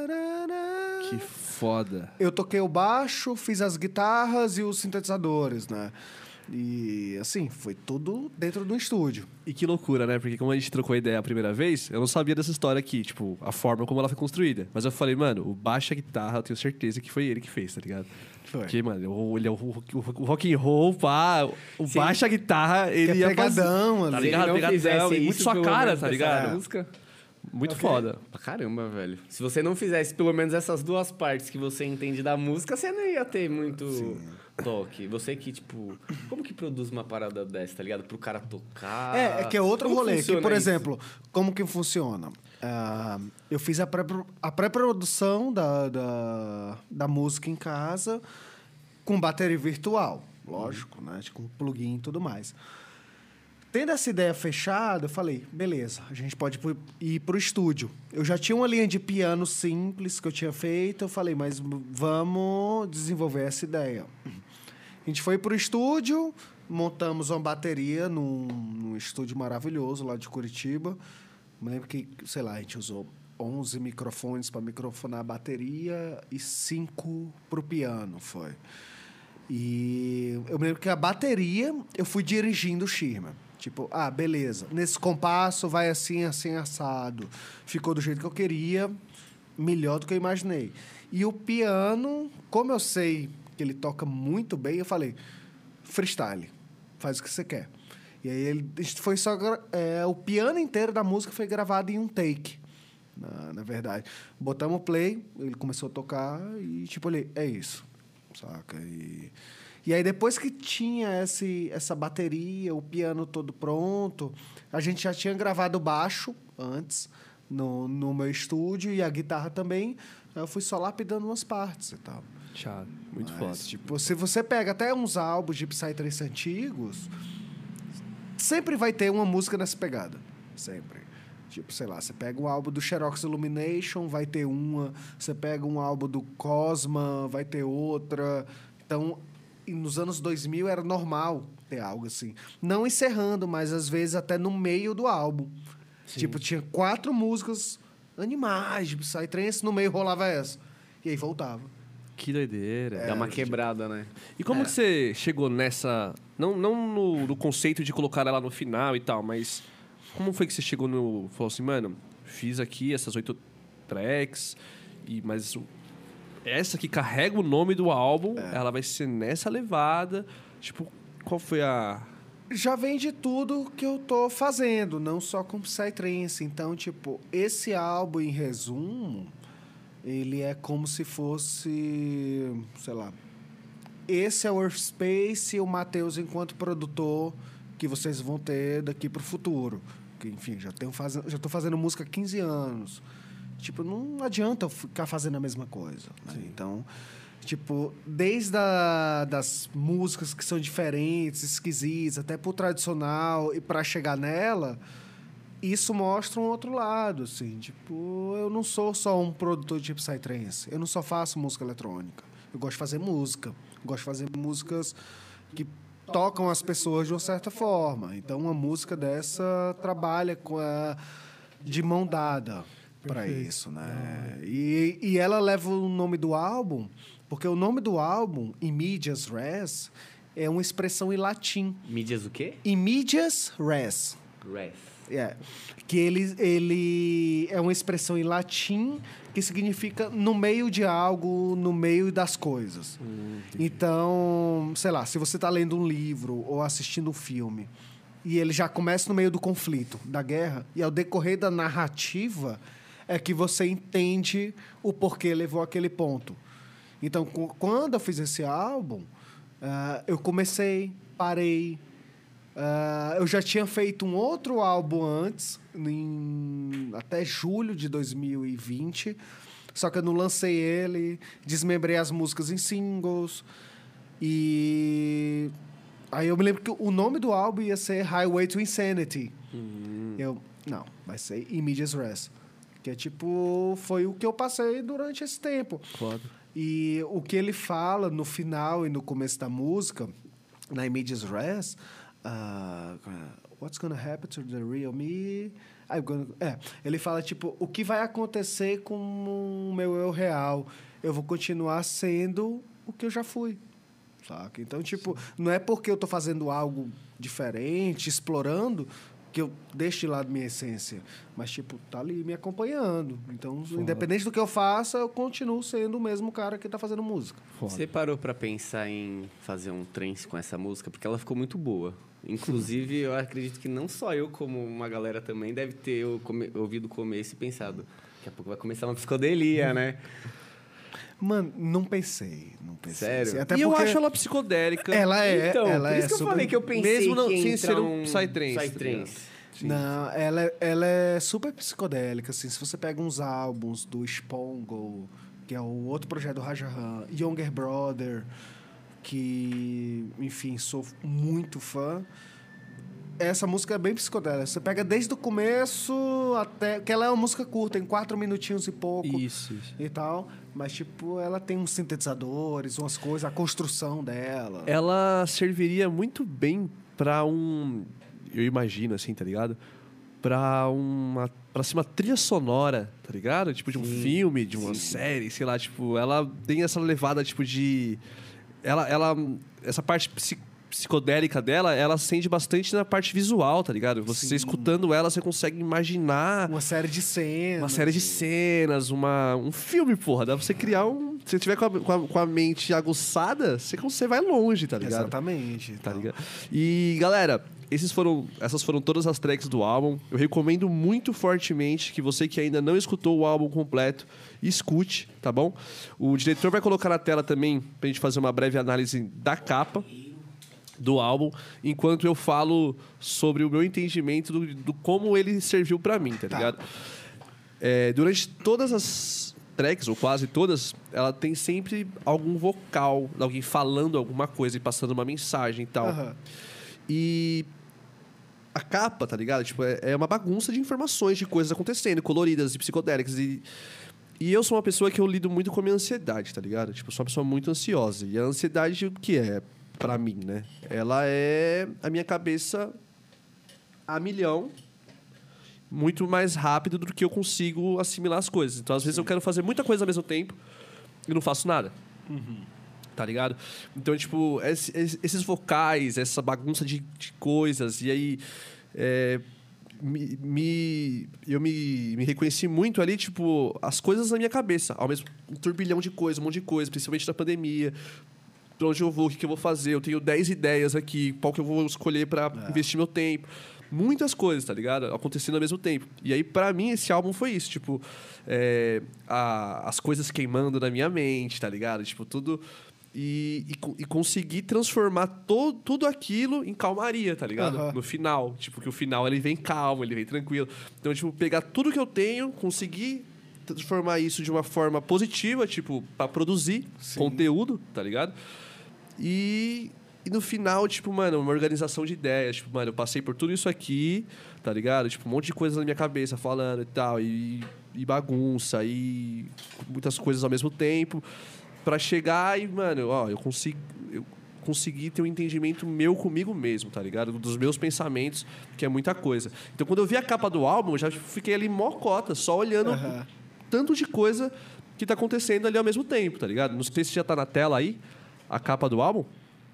Que foda. Eu toquei o baixo, fiz as guitarras e os sintetizadores, né? E, assim, foi tudo dentro do estúdio. E que loucura, né? Porque como a gente trocou a ideia a primeira vez, eu não sabia dessa história aqui, tipo, a forma como ela foi construída. Mas eu falei, mano, o baixo e a guitarra, eu tenho certeza que foi ele que fez, tá ligado? Foi. Porque, mano, o- ele é o, o, o rock and roll, pá, o Sim. baixo e a guitarra, ele Que é ia pegadão, fazer, tá ali. Se ele ligado? não Pegadão, fizesse e muito isso, sua pelo cara, menos tá dessa ligado? música, Muito foda. pra caramba, velho. Se você não fizesse pelo menos essas duas partes que você entende da música, você não ia ter muito toque. Você que, tipo... Como que produz uma parada dessa, tá ligado? Pro cara tocar... É, é que é outro Como rolê. Que, funciona por isso? exemplo, como que funciona? Ah, eu fiz a pré- a pré-produção da, da, da música em casa com bateria virtual, lógico, né? Com plugin e tudo mais. Tendo essa ideia fechada, eu falei, beleza, a gente pode pro- ir pro estúdio. Eu já tinha uma linha de piano simples que eu tinha feito, eu falei, mas vamos desenvolver essa ideia. A gente foi pro estúdio, montamos uma bateria num, num estúdio maravilhoso lá de Curitiba. Me lembro que, sei lá, a gente usou onze microfones para microfonar a bateria e cinco pro piano, foi. E eu me lembro que a bateria, eu fui dirigindo o Schirmer. Tipo, ah, beleza, nesse compasso vai assim, assim, assado. Ficou do jeito que eu queria, melhor do que eu imaginei. E o piano, como eu sei que ele toca muito bem, eu falei, freestyle, faz o que você quer. E aí ele a gente foi só... gra- É, o piano inteiro da música foi gravado em um take, na, na verdade. Botamos o play, ele começou a tocar e tipo, ele, é isso, saca? E, e aí depois que tinha esse, essa bateria, o piano todo pronto, a gente já tinha gravado o baixo antes, no, no meu estúdio, e a guitarra também. Aí eu fui só lapidando umas partes e tal. Chato, muito Mas, foda. tipo, se você pega até uns álbuns de Psytrance antigos, sempre vai ter uma música nessa pegada. Sempre. Tipo, sei lá, você pega um álbum do Xerox Illumination, vai ter uma. Você pega um álbum do Cosma, vai ter outra. Então, e nos anos dois mil era normal ter algo assim. Não encerrando, mas às vezes até no meio do álbum. Tipo, tinha quatro músicas animais de Psytrance, no meio rolava essa. E aí voltava. Que doideira. Dá uma quebrada, né? E como que você chegou nessa... Não, não no, no conceito de colocar ela no final e tal, mas... Como foi que você chegou no... Falou assim, mano, fiz aqui essas oito tracks, e, mas o- essa que carrega o nome do álbum, ela vai ser nessa levada. Tipo, qual foi a... Já vem de tudo que eu tô fazendo, não só com Psytrance. Então, tipo, esse álbum, em resumo, ele é como se fosse, sei lá, esse é o Earthspace e o Matheus enquanto produtor que vocês vão ter daqui pro futuro. Que, enfim, já tenho faz... já tô fazendo música há quinze anos. Tipo, não adianta eu ficar fazendo a mesma coisa, né? Então, tipo, desde a, das músicas que são diferentes, esquisitas, até pro tradicional e para chegar nela, isso mostra um outro lado, assim. Tipo, eu não sou só um produtor de Psytrance. Eu não só faço música eletrônica. Eu gosto de fazer música. Eu gosto de fazer músicas que tocam as pessoas de uma certa forma. Então, uma música dessa trabalha com a... de mão dada. pra Perfeito. isso, né? E, e ela leva o nome do álbum, porque o nome do álbum, In Medias Res, é uma expressão em latim. Mídias o quê? In Medias Res. Res. É, que ele, ele é uma expressão em latim que significa no meio de algo, no meio das coisas. Hum, Então, sei lá, se você está lendo um livro ou assistindo um filme e ele já começa no meio do conflito, da guerra, e ao decorrer da narrativa é que você entende o porquê levou aquele ponto. Então, cu- quando eu fiz esse álbum, ah, eu comecei, parei. Ah, eu já tinha feito um outro álbum antes, em, até julho de dois mil e vinte, só que eu não lancei ele, desmembrei as músicas em singles. E aí eu me lembro que o nome do álbum ia ser Highway to Insanity. Eu, não, vai ser In Medias Res. Que é tipo, foi o que eu passei durante esse tempo. Foda. E E o que ele fala no final e no começo da música, na In Medias Res, uh, what's gonna happen to the real me? I'm gonna... É, ele fala, tipo, o que vai acontecer com o meu eu real? Eu vou continuar sendo o que eu já fui, saca? Então, tipo, não é porque eu tô fazendo algo diferente, explorando, que eu deixo de lado minha essência. Mas, tipo, tá ali me acompanhando. Então, independente do que eu faça, eu continuo sendo o mesmo cara que tá fazendo música. Foda. Você parou pra pensar em fazer um trance com essa música? Porque ela ficou muito boa. Inclusive, eu acredito que não só eu, como uma galera também, deve ter o come- ouvido o começo e pensado, daqui a pouco vai começar uma psicodelia, né? Mano, não pensei. Não pensei. Sério? Assim, até e eu porque acho ela psicodélica. ela é. então, ela por é isso que eu super- falei que eu pensei mesmo não- que ia sem entrar ser um psytrance, tá psytrance. Não, ela, é- ela é super psicodélica, assim. Se você pega uns álbuns do Spongo, que é o outro projeto do Rajahan, Younger Brother, que, enfim, sou muito fã. Essa música é bem psicodélica. Você pega desde o começo até... Que ela é uma música curta, tem quatro minutinhos e pouco. Isso, isso. E tal. Mas, tipo, ela tem uns sintetizadores, umas coisas, a construção dela. Ela serviria muito bem pra um... Eu imagino, assim, tá ligado? Pra uma... Pra ser uma trilha sonora, tá ligado? Tipo, de um filme, de uma série, sei lá. Tipo, ela tem essa levada, tipo, de... Ela... ela essa parte psi- psicodélica dela, ela acende bastante na parte visual, tá ligado? Você Sim. escutando ela, você consegue imaginar... Uma série de cenas. Uma série de cenas, uma, um filme, porra. Dá pra você criar um... Se você tiver com a, com a, com a mente aguçada, você, você vai longe, tá ligado? Exatamente. Tá então. ligado? E, galera, esses foram, essas foram todas as tracks do álbum. Eu recomendo muito fortemente que você que ainda não escutou o álbum completo, escute, tá bom? O diretor vai colocar na tela também pra gente fazer uma breve análise da capa do álbum, enquanto eu falo sobre o meu entendimento do, do como ele serviu pra mim, tá ligado? É, durante todas as tracks, ou quase todas, ela tem sempre algum vocal, alguém falando alguma coisa e passando uma mensagem e tal. Aham. E a capa, tá ligado? Tipo, é, é uma bagunça de informações, de coisas acontecendo, coloridas e psicodélicas. E, e eu sou uma pessoa que eu lido muito com a minha ansiedade, tá ligado? Tipo, eu sou uma pessoa muito ansiosa. E a ansiedade, o que é pra mim, né? Ela é a minha cabeça a milhão, muito mais rápido do que eu consigo assimilar as coisas. Então, às vezes, eu quero fazer muita coisa ao mesmo tempo e não faço nada. Tá ligado? Então, tipo, esse- esse- esses vocais, essa bagunça de, de coisas, e aí. é, me, me- eu me, me reconheci muito ali, tipo, as coisas na minha cabeça. Ao mesmo um turbilhão de coisas, um monte de coisa, principalmente na pandemia. Pra onde eu vou, o que, que eu vou fazer. Eu tenho dez ideias aqui, qual que eu vou escolher pra investir meu tempo. Muitas coisas, tá ligado? Acontecendo ao mesmo tempo. E aí, pra mim, esse álbum foi isso. Tipo, é, a- as coisas queimando na minha mente, tá ligado? Tipo, tudo... E, e, co- e conseguir transformar to, tudo aquilo em calmaria, tá ligado? Aham. No final. Tipo, que o final ele vem calmo, ele vem tranquilo. Então, tipo, pegar tudo que eu tenho, conseguir transformar isso de uma forma positiva, tipo, pra produzir Sim. conteúdo, tá ligado? E, e no final, tipo, mano, uma organização de ideias. Tipo, mano, eu passei por tudo isso aqui, tá ligado? Tipo, um monte de coisas na minha cabeça falando e tal. E, e bagunça, e muitas coisas ao mesmo tempo. Pra chegar e, mano, ó, eu consigo... Eu conseguir ter um entendimento meu comigo mesmo, tá ligado? Dos meus pensamentos, que é muita coisa. Então, quando eu vi a capa do álbum, eu já fiquei ali mocota, só olhando Aham. tanto de coisa que tá acontecendo ali ao mesmo tempo, tá ligado? Não sei se já tá na tela aí, a capa do álbum.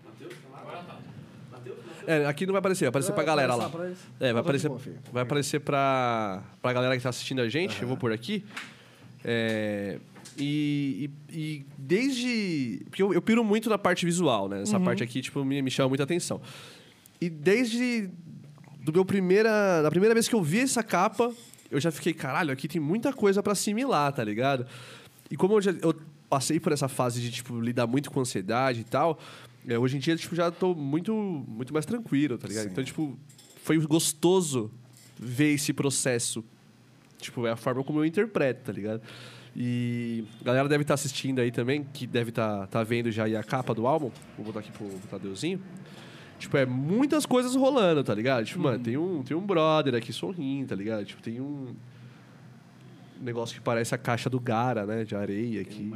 É, aqui não vai aparecer, vai aparecer pra galera lá. aparecer pra eles? É, vai Eu tô de aparecer, boa, filho. vai aparecer pra, pra galera que tá assistindo a gente. Eu vou por aqui. É, e, e, e desde... Porque eu, eu piro muito na parte visual, né? Essa parte aqui, tipo, me, me chama muita atenção. E desde... Do meu primeira, da primeira vez que eu vi essa capa, eu já fiquei, caralho, aqui tem muita coisa pra assimilar, tá ligado? E como eu, já, eu passei por essa fase de, tipo, lidar muito com ansiedade e tal... É, hoje em dia, tipo, já tô muito, muito mais tranquilo, tá ligado? Sim. Então, tipo, foi gostoso ver esse processo. Tipo, é a forma como eu interpreto, tá ligado? E a galera deve estar assistindo aí também, que deve estar tá vendo já aí a capa do álbum. Vou botar aqui pro Tadeuzinho. Tipo, é muitas coisas rolando, tá ligado? Tipo, mano, tem um, tem um brother aqui sorrindo, tá ligado? Tipo, tem um negócio que parece a caixa do Gara, né? De areia aqui.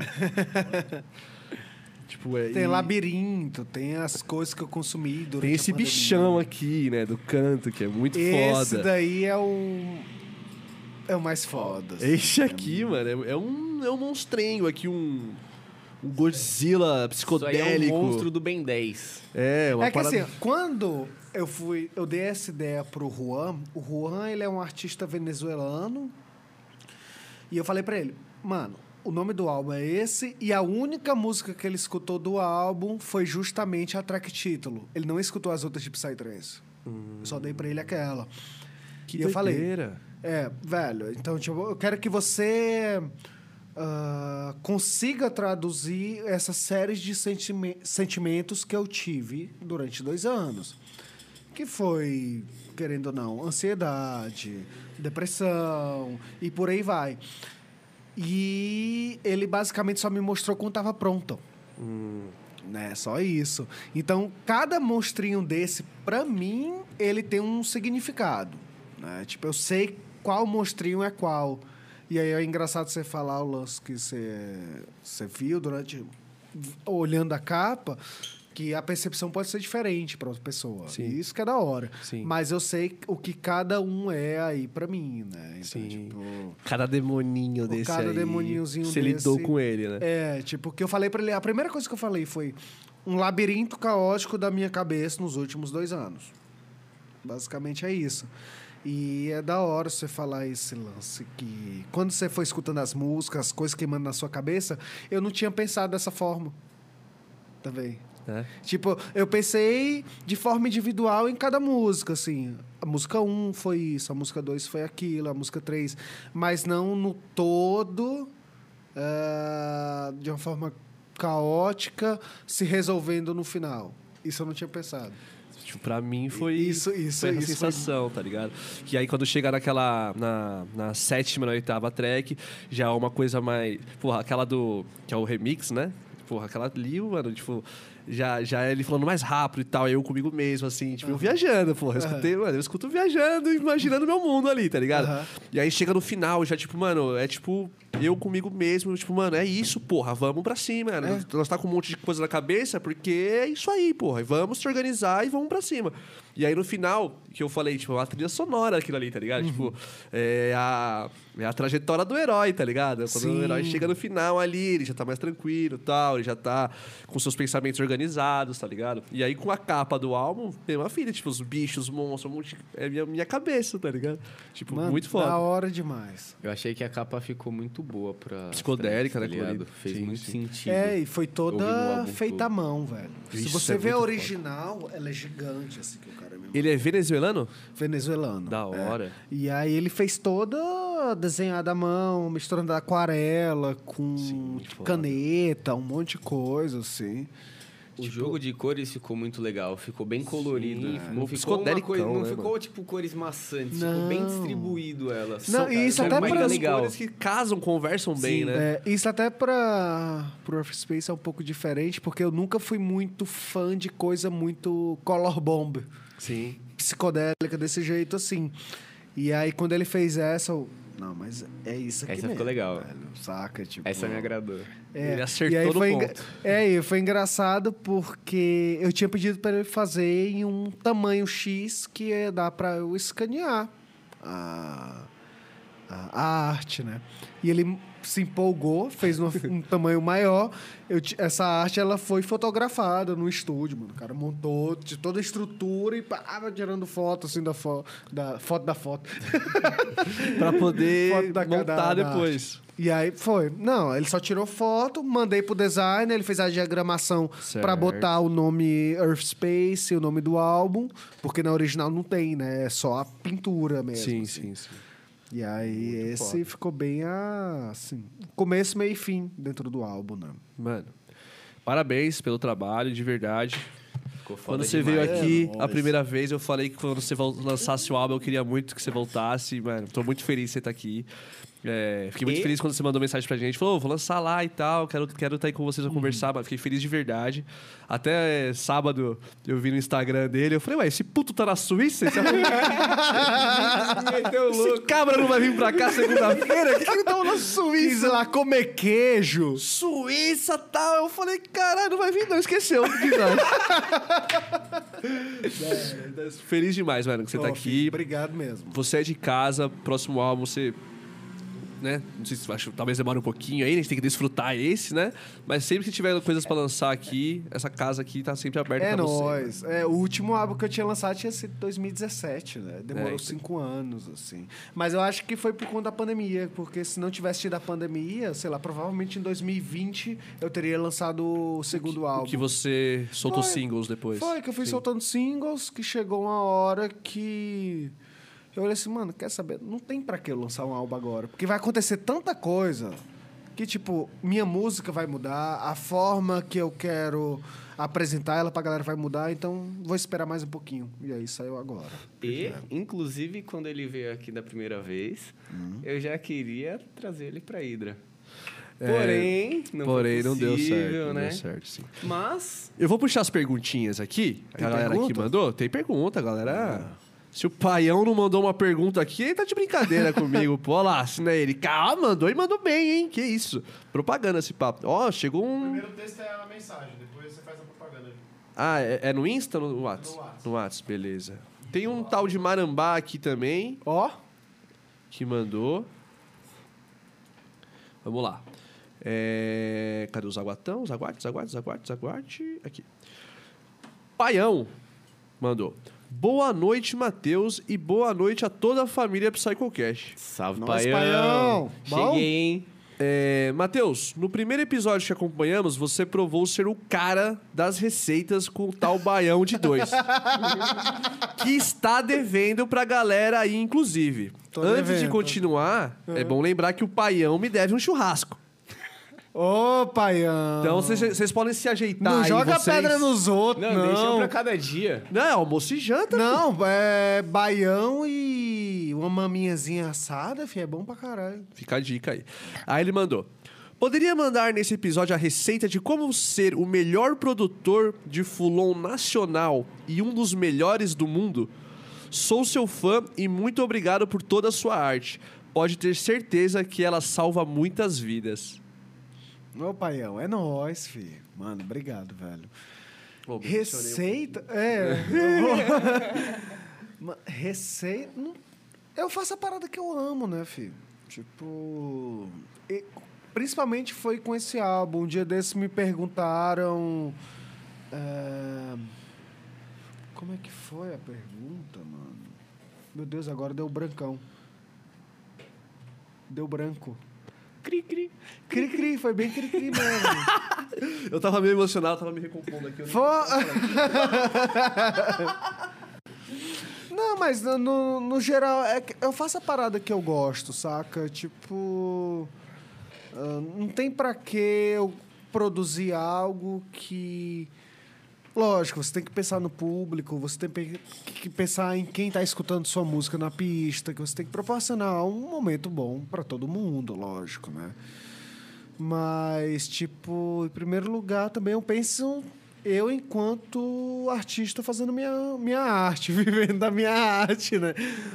Tipo, é, Tem e- labirinto, tem as coisas que eu consumi durante Tem a esse pandemia. bichão aqui, né? Do canto, que é muito Esse foda. daí é o... É o mais foda. assim. Esse aqui, mano, é, é um, é um monstrengo aqui, um, um Godzilla Isso aí é psicodélico. um monstro do Ben dez. É, uma É que parada... assim, quando eu fui, eu dei essa ideia pro Juan, o Juan, ele é um artista venezuelano, e eu falei pra ele, mano, o nome do álbum é esse, e a única música que ele escutou do álbum foi justamente a track título. Ele não escutou as outras de Psytrance. Eu só dei pra ele aquela. Que e eu falei, doideira. é, velho, então, tipo, eu quero que você ah, consiga traduzir essa série de sentime- sentimentos que eu tive durante dois anos. Que foi, querendo ou não, ansiedade, depressão e por aí vai. E ele basicamente só me mostrou quando estava pronto. Né? Só isso. Então, cada monstrinho desse, pra mim, ele tem um significado. Né? Tipo, eu sei qual monstrinho é qual. E aí é engraçado você falar o lance que você, você viu durante... Olhando a capa, que a percepção pode ser diferente para outra pessoa. Sim. E isso que é da hora. Sim. Mas eu sei o que cada um é aí pra mim, né? Então, Sim. tipo... Cada demoninho desse cada aí. demoninhozinho Você desse. lidou com ele, né? É, tipo, o que eu falei pra ele... A primeira coisa que eu falei foi um labirinto caótico da minha cabeça nos últimos dois anos. Basicamente é isso. E é da hora você falar esse lance que... Quando você foi escutando as músicas, as coisas queimando na sua cabeça, eu não tinha pensado dessa forma. Também. É. Tipo, eu pensei de forma individual em cada música, assim. A música um foi isso, a música dois foi aquilo, a música três. Mas não no todo, ah, de uma forma caótica, se resolvendo no final. Isso eu não tinha pensado. Tipo, pra mim foi Isso, isso, foi essa isso foi- sensação, tá ligado? Que aí quando chega naquela... Na, na sétima, na oitava track, já é uma coisa mais... Porra, aquela do... Que é o remix, né? Porra, aquela ali, mano, tipo... Já, já é ele falando mais rápido e tal, eu comigo mesmo, assim, tipo, eu viajando, porra. Eu escutei, mano, eu escuto viajando, imaginando meu mundo ali, tá ligado? Aham. E aí chega no final, já, tipo, mano, é tipo, eu comigo mesmo, tipo, mano, é isso, porra, vamos pra cima, mano. É. Nós tá com um monte de coisa na cabeça, porque é isso aí, porra. E vamos se organizar e vamos pra cima. E aí no final, que eu falei, tipo, é uma trilha sonora aquilo ali, tá ligado? Uhum. Tipo, é a, é a trajetória do herói, tá ligado? Quando Sim. o herói chega no final ali, ele já tá mais tranquilo e tal, ele já tá com seus pensamentos organizados, tá ligado? E aí com a capa do álbum, tem uma filha, tipo, os bichos, os monstros, um monte de- é minha, minha cabeça, tá ligado? Tipo, Mano, muito foda. da hora demais. Eu achei que a capa ficou muito boa pra... Psicodélica, trance, né, tá ligado? colorido. Fez Sim, muito sim. sentido. É, e foi ouvindo o toda álbum feita todo. à mão, velho. Se Isso você é vê a muito original, ela é gigante, assim, que o cara mesmo. Ele é venezuelano? Venezuelano. Da é. hora. E aí ele fez toda desenhada à mão, misturando aquarela com Sim, foda. caneta, um monte de coisa, assim. O jogo de cores ficou muito legal, ficou bem colorido. Sim, Não ficou ficou uma psicodelicão, coisa, não né, ficou mano? tipo cores maçantes, Não. ficou bem distribuído ela. Não, Só- e isso sabe, até mais pra- legal. cores que casam, conversam bem, Sim, né? É, isso até para pro Earth Space é um pouco diferente, porque eu nunca fui muito fã de coisa muito color bomb, Sim. psicodélica desse jeito assim. E aí quando ele fez essa, eu Não, mas é isso aqui Essa mesmo, ficou legal. velho, saca? Tipo, Essa me agradou. É, Ele acertou e aí no foi enga- ponto. É, e foi engraçado porque eu tinha pedido para ele fazer em um tamanho X que é- dá para eu escanear a, a, a arte, né? E ele se empolgou, fez um, um tamanho maior. Eu, ti- essa arte ela foi fotografada no estúdio, mano. O cara montou de toda a estrutura e pá, tirando foto assim da, fo da foto da foto. Pra poder Foto da- montar da- da depois. E aí foi. Não, ele só tirou foto, mandei pro designer, ele fez a diagramação Certo. pra botar o nome Earth Space, o nome do álbum, porque na original não tem, né? É só a pintura mesmo. Sim, assim. sim, sim. E aí esse foda. ficou bem a, assim, começo, meio e fim dentro do álbum, né? Mano, parabéns pelo trabalho, de verdade. Ficou foda Quando você demais. veio aqui É, a nóis. primeira vez, eu falei que quando você vol- lançasse o álbum, eu queria muito que você voltasse. Mano, tô muito feliz de você estar aqui. É, fiquei muito E- feliz quando você mandou mensagem pra gente. Falou, "Ô, vou lançar lá e tal, quero estar quero tá aí com vocês pra conversar. Mano, fiquei feliz de verdade. Até é, sábado eu vi no Instagram dele, eu falei, ué, esse puto tá na Suíça? Esse, esse cabra não vai vir pra cá segunda-feira? O que que ele tá na Quis Suíça? lá comer queijo. Suíça tal. Eu falei, caralho, não vai vir, não. Esqueceu o episódio. É, feliz demais, mano, que você tá Ó, aqui. filho, obrigado mesmo. Você é de casa, próximo álbum, você. Né? Não sei se acho, talvez demore um pouquinho aí, a gente tem que desfrutar esse, né? Mas sempre que tiver coisas pra lançar aqui, essa casa aqui tá sempre aberta É pra você. nóis. É, o último álbum que eu tinha lançado tinha sido dois mil e dezessete, né? Demorou É, então. cinco anos, assim. Mas eu acho que foi por conta da pandemia, porque se não tivesse tido a pandemia, sei lá, provavelmente em dois mil e vinte eu teria lançado o segundo álbum. Que você soltou Foi. singles depois. Foi, que eu fui Sim. soltando singles, que chegou uma hora que... Eu olhei assim, mano, quer saber? Não tem pra que eu lançar um álbum agora. Porque vai acontecer tanta coisa que, tipo, minha música vai mudar, a forma que eu quero apresentar ela pra galera vai mudar, então vou esperar mais um pouquinho. E aí saiu agora. E, inclusive, quando ele veio aqui da primeira vez, Uhum. eu já queria trazer ele pra Hydra. É, Porém, não Porém, foi não deu possível, certo. Não né? deu certo, sim. Mas, Eu vou puxar as perguntinhas aqui. A Tem galera pergunta? aqui mandou. Tem pergunta, galera. Se o Paião não mandou uma pergunta aqui, ele tá de brincadeira comigo. Pô, olha lá, se não é ele. Ah, mandou e mandou bem, hein? Que isso. Propaganda esse papo. Ó, chegou um... Primeiro texto é a mensagem, depois você faz a propaganda. Ah, é, é no Insta ou no Whats? No Whats. No Whats, beleza. Tem um tal de Marambá aqui também, Ó, que mandou. Vamos lá. É... Cadê o Zaguatão? Zaguate, Zaguate, Zaguate, Zaguate. Aqui. Paião mandou. Boa noite, Matheus, e boa noite a toda a família PsychoCast. salve, Nós, Paião. Paião. Bom? Cheguei, hein? É, Matheus, no primeiro episódio que acompanhamos, você provou ser o cara das receitas com o tal baião de dois. Que está devendo pra galera aí, inclusive. Tô Antes de devendo. continuar, é bom lembrar que o paião me deve um churrasco. ô, Paião. Então vocês- vocês podem se ajeitar Não aí, joga vocês... pedra nos outros, Não, não. deixa um pra cada dia. Não, é almoço e janta. Não, é baião e uma maminhazinha assada, fi, é bom pra caralho. Fica a dica aí. Aí ele mandou. Poderia mandar nesse episódio a receita de como ser o melhor produtor de fulon nacional e um dos melhores do mundo? Sou seu fã e muito obrigado por toda a sua arte. Pode ter certeza que ela salva muitas vidas. Ô, Paião, é nóis, fi. Mano, obrigado, velho. um Receita? É. eu vou- Ma- Receita. não- Eu faço a parada que eu amo, né, filho? Tipo. e- Principalmente foi com esse álbum. Um dia desses me perguntaram. é, Como é que foi a pergunta, mano? Meu Deus, agora deu brancão. Deu branco. Cri, cri. Cri-cri, foi bem cri-cri mesmo. Eu tava meio emocionado, tava me recompondo aqui. eu nem- Foi... Não, mas no, no, no geral, é que eu faço a parada que eu gosto, saca? Tipo... ah, não tem pra que eu produzir algo que... Lógico, você tem que pensar no público, você tem pe- que pensar em quem tá escutando sua música na pista, que você tem que proporcionar um momento bom pra todo mundo, lógico, né? Mas, tipo, em primeiro lugar, também eu penso eu enquanto artista fazendo minha, minha arte, vivendo da minha arte, né?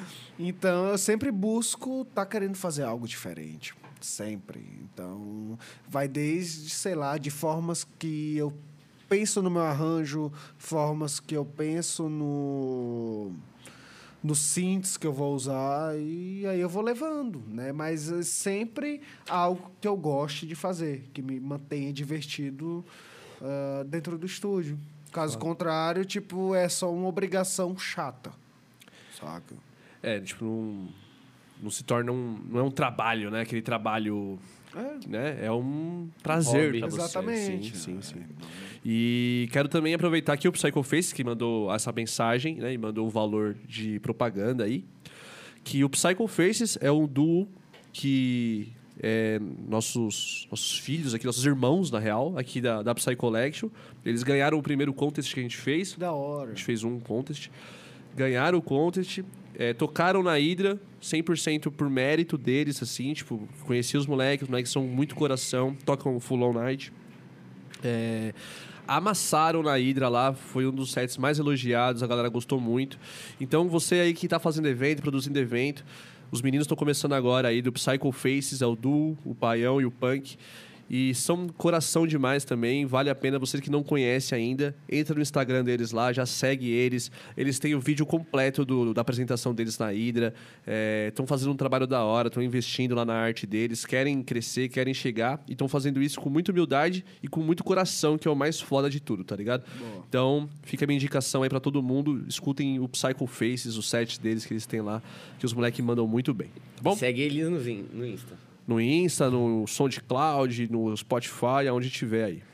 Então, eu sempre busco estar querendo fazer algo diferente. Sempre. Então, vai desde, sei lá, de formas que eu penso no meu arranjo, formas que eu penso no... nos synths que eu vou usar, e aí eu vou levando, né? Mas é sempre algo que eu goste de fazer, que me mantenha divertido uh, dentro do estúdio. Caso claro. contrário, tipo, é só uma obrigação chata, saca? É, tipo, não, não se torna um... Não é um trabalho, né? Aquele trabalho... É, né? É um prazer Hobby. pra você. Exatamente. Sim, sim, sim. E quero também aproveitar aqui o Psychofaces, que mandou essa mensagem, né? E mandou um valor de propaganda aí. Que o Psychofaces é um duo que... É, nossos, nossos filhos aqui, nossos irmãos, na real, aqui da, da Psy Collection. Eles ganharam o primeiro contest que a gente fez. Da hora. A gente fez um contest. Ganharam o contest. É, tocaram na Hydra, cem por cento por mérito deles, assim, tipo, conheci os moleques, os moleques são muito coração, tocam Full On Night. É, amassaram na Hydra lá, foi um dos sets mais elogiados, a galera gostou muito. Então, você aí que tá fazendo evento, produzindo evento, os meninos estão começando agora aí do Psychofaces, é o Duo, o Paião e o Punk. E são coração demais também, vale a pena, você que não conhece ainda, entra no Instagram deles lá, já segue eles. Eles têm o vídeo completo do, da apresentação deles na Hydra, estão é, fazendo um trabalho da hora, estão investindo lá na arte deles, querem crescer, querem chegar, e estão fazendo isso com muita humildade e com muito coração, que é o mais foda de tudo, tá ligado? Boa. Então, fica a minha indicação aí pra todo mundo, escutem o Psychofaces, o set deles que eles têm lá, que os moleques mandam muito bem, tá bom? Segue eles no, no Insta. No Insta, no SoundCloud, no Spotify, aonde tiver aí.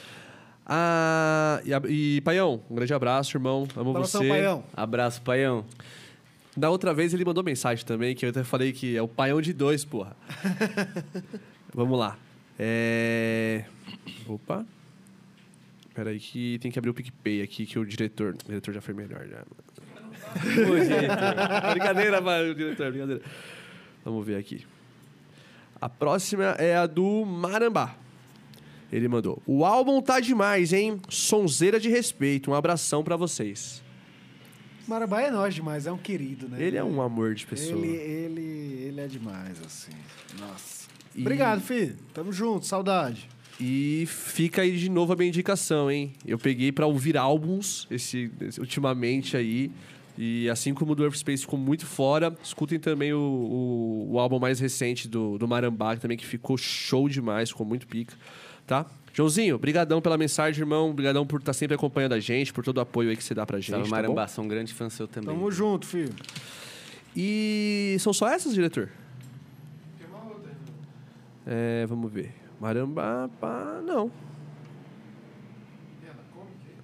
Ah, e, e Paião, um grande abraço, irmão. Amo Abração, você. Paião. Abraço, Paião. Da outra vez ele mandou mensagem também, que eu até falei que é o Paião de dois, porra. Vamos lá. É... Opa. Espera aí que tem que abrir o PicPay aqui, que o diretor... O diretor já foi melhor, já. Ô, diretor. Brincadeira, mano, diretor, brincadeira. Vamos ver aqui. A próxima é a do Marambá. Ele mandou: o álbum tá demais, hein? Sonzeira de respeito. Um abração pra vocês. Marambá é nós demais, é um querido, né? Ele é um amor de pessoa. Ele, ele, ele é demais, assim. Nossa. E... Obrigado, filho. Tamo junto, saudade. E fica aí de novo a minha indicação, hein? Eu peguei pra ouvir álbuns esse, esse, ultimamente aí. E assim como o do Earthspace ficou muito fora, escutem também o, o, o álbum mais recente do, do Marambá, também, que ficou show demais, ficou muito pica, tá? Joãozinho, brigadão pela mensagem, irmão. Brigadão por estar sempre acompanhando a gente, por todo o apoio aí que você dá pra gente. Salve, tá Marambá, bom? sou um grande fã seu também. Tamo junto, filho. E são só essas, diretor? Tem uma outra ainda. É, vamos ver. Marambá, pá, não. Tem a da Comic aí?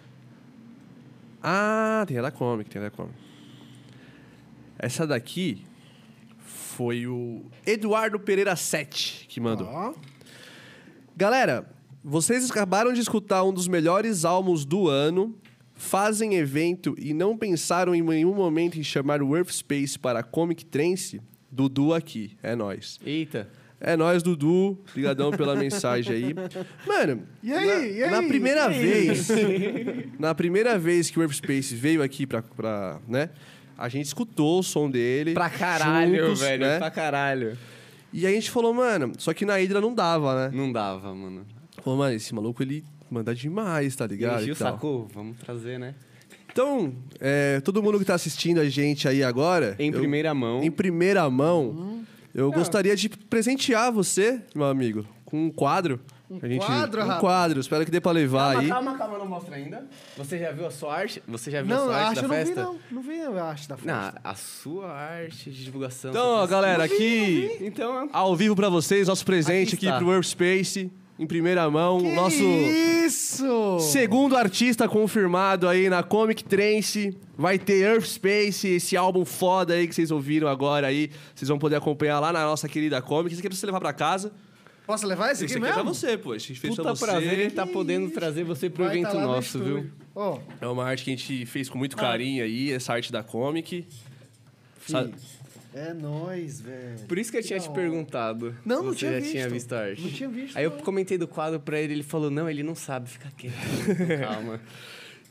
Ah, tem a da Comic, tem a da Comic. Essa daqui foi o Eduardo Pereira sete que mandou. Ó. Galera, vocês acabaram de escutar um dos melhores álbuns do ano, fazem evento e não pensaram em nenhum momento em chamar o Earthspace para Comic Trance? Dudu aqui, é nóis. Eita. É nóis, Dudu. Obrigadão pela mensagem aí. Mano, E aí, na, e aí? na primeira E aí? vez... na primeira vez que o Earthspace veio aqui pra, pra... né? A gente escutou o som dele. Pra caralho, juntos, velho. né? Pra caralho. E a gente falou, mano... Só que na Hydra não dava, né? Não dava, mano. Falou, mano, esse maluco, ele manda demais, tá ligado? Enchi E o tal. saco? Vamos trazer, né? Então, é, todo mundo que tá assistindo a gente aí agora... Em eu- primeira mão. Em primeira mão... Eu gostaria de presentear você, meu amigo, com um quadro. Um quadro, Um rapaz? quadro, espero que dê pra levar Calma, aí. calma, calma, não mostra ainda. Você já viu a sua arte? Você já viu Não, a a sua arte arte da eu não vi, festa? não. Não vi a arte da festa. Não, a sua arte de divulgação. Então, ó, sua galera, pesquisa. aqui, Então, ao vivo pra vocês, nosso presente Aqui aqui, está. pro Earthspace, em primeira mão. Que o nosso isso! segundo artista confirmado aí na Comic Trance. Vai ter Earthspace, esse álbum foda aí que vocês ouviram agora aí. Vocês vão poder acompanhar lá na nossa querida Comic. Esse aqui é pra você levar pra casa. Posso levar esse aqui Esse aqui é mesmo? pra você, pô. A gente fez puta pra você. prazer em estar podendo trazer você pro Vai evento tá lá no nosso, viu? estúdio. Ó, É uma arte que a gente fez com muito carinho aí, essa arte da Comic. Sabe- é nóis, velho. Por isso que eu tinha te Da hora. perguntado. Não, não Você tinha já visto. tinha visto a arte. Não tinha visto, Aí eu não. comentei do quadro pra ele, ele falou, não, ele não sabe, fica quieto. Calma.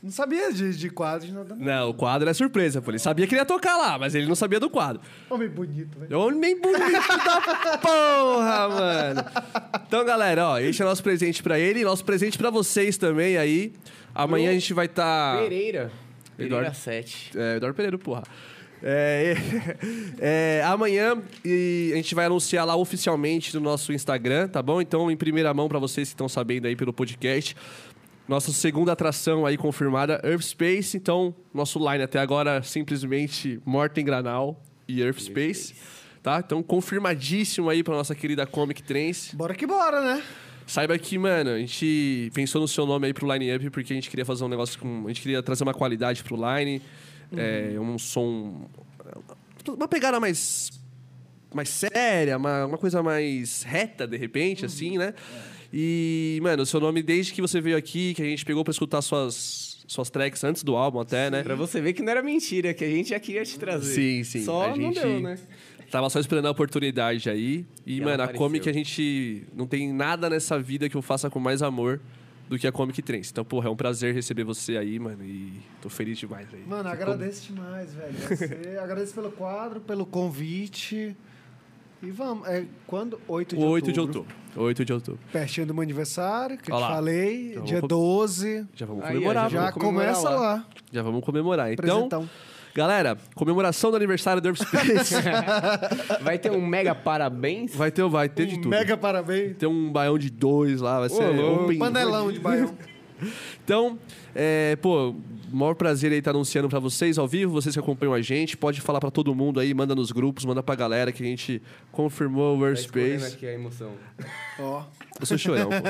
Não sabia de, de quadro, de nada. não. Não, o quadro é surpresa, pô. Ele sabia que ele ia tocar lá, mas ele não sabia do quadro. Homem bonito, velho. Homem bonito da porra, mano. Então, galera, ó, esse é o nosso presente pra ele e nosso presente pra vocês também aí. Amanhã a gente vai estar... Tá... Pereira. Pereira Eduardo. sete. É, Eduardo Pereira, porra. É, é, amanhã e a gente vai anunciar lá oficialmente no nosso Instagram, tá bom? Então, em primeira mão, pra vocês que estão sabendo aí pelo podcast, nossa segunda atração aí confirmada, Earth Space. Então, nosso line até agora simplesmente Morten Granal e Earth Space, tá? Então, confirmadíssimo aí pra nossa querida Comic Trance. Bora que bora, né? Saiba que, mano, a gente pensou no seu nome aí pro line-up porque a gente queria fazer um negócio com... A gente queria trazer uma qualidade pro line, uhum. é, um som... Uma pegada mais... mais séria, uma, uma coisa mais reta, de repente, uhum. assim, né? É. E, mano, o seu nome, desde que você veio aqui, que a gente pegou pra escutar suas, suas tracks antes do álbum até, né? Pra você ver que não era mentira, que a gente já queria te trazer. Sim, sim. Só a não gente deu, né? Tava só esperando a oportunidade aí. E, E mano, ela a Comic apareceu. a gente... Não tem nada nessa vida que eu faça com mais amor do que a Comic Trance. Então, porra, é um prazer receber você aí, mano. E tô feliz demais aí. Mano, agradeço demais, velho. Você, agradeço pelo quadro, pelo convite. E vamos. É quando? oito de oito de outubro. outubro. oito de outubro. Pertinho do meu aniversário, que eu Olha te lá. falei. Então, dia vamos- doze. Já vamos Aí, ó, comemorar. já Já vamos- comemorar começa lá. lá. Já vamos comemorar. Então, Presentão. galera, comemoração do aniversário do Earth Space. Vai ter um mega parabéns. vai ter, vai ter de Um tudo. mega parabéns. Tem um baião de dois lá, vai ser louco. open. Panelão de baião. Então, é, pô, maior prazer aí estar anunciando pra vocês ao vivo, vocês que acompanham a gente, pode falar pra todo mundo aí, manda nos grupos, manda pra galera que a gente confirmou o Earth Tá escorrendo Space. aqui a emoção. Ó. Eu sou chorão, pô.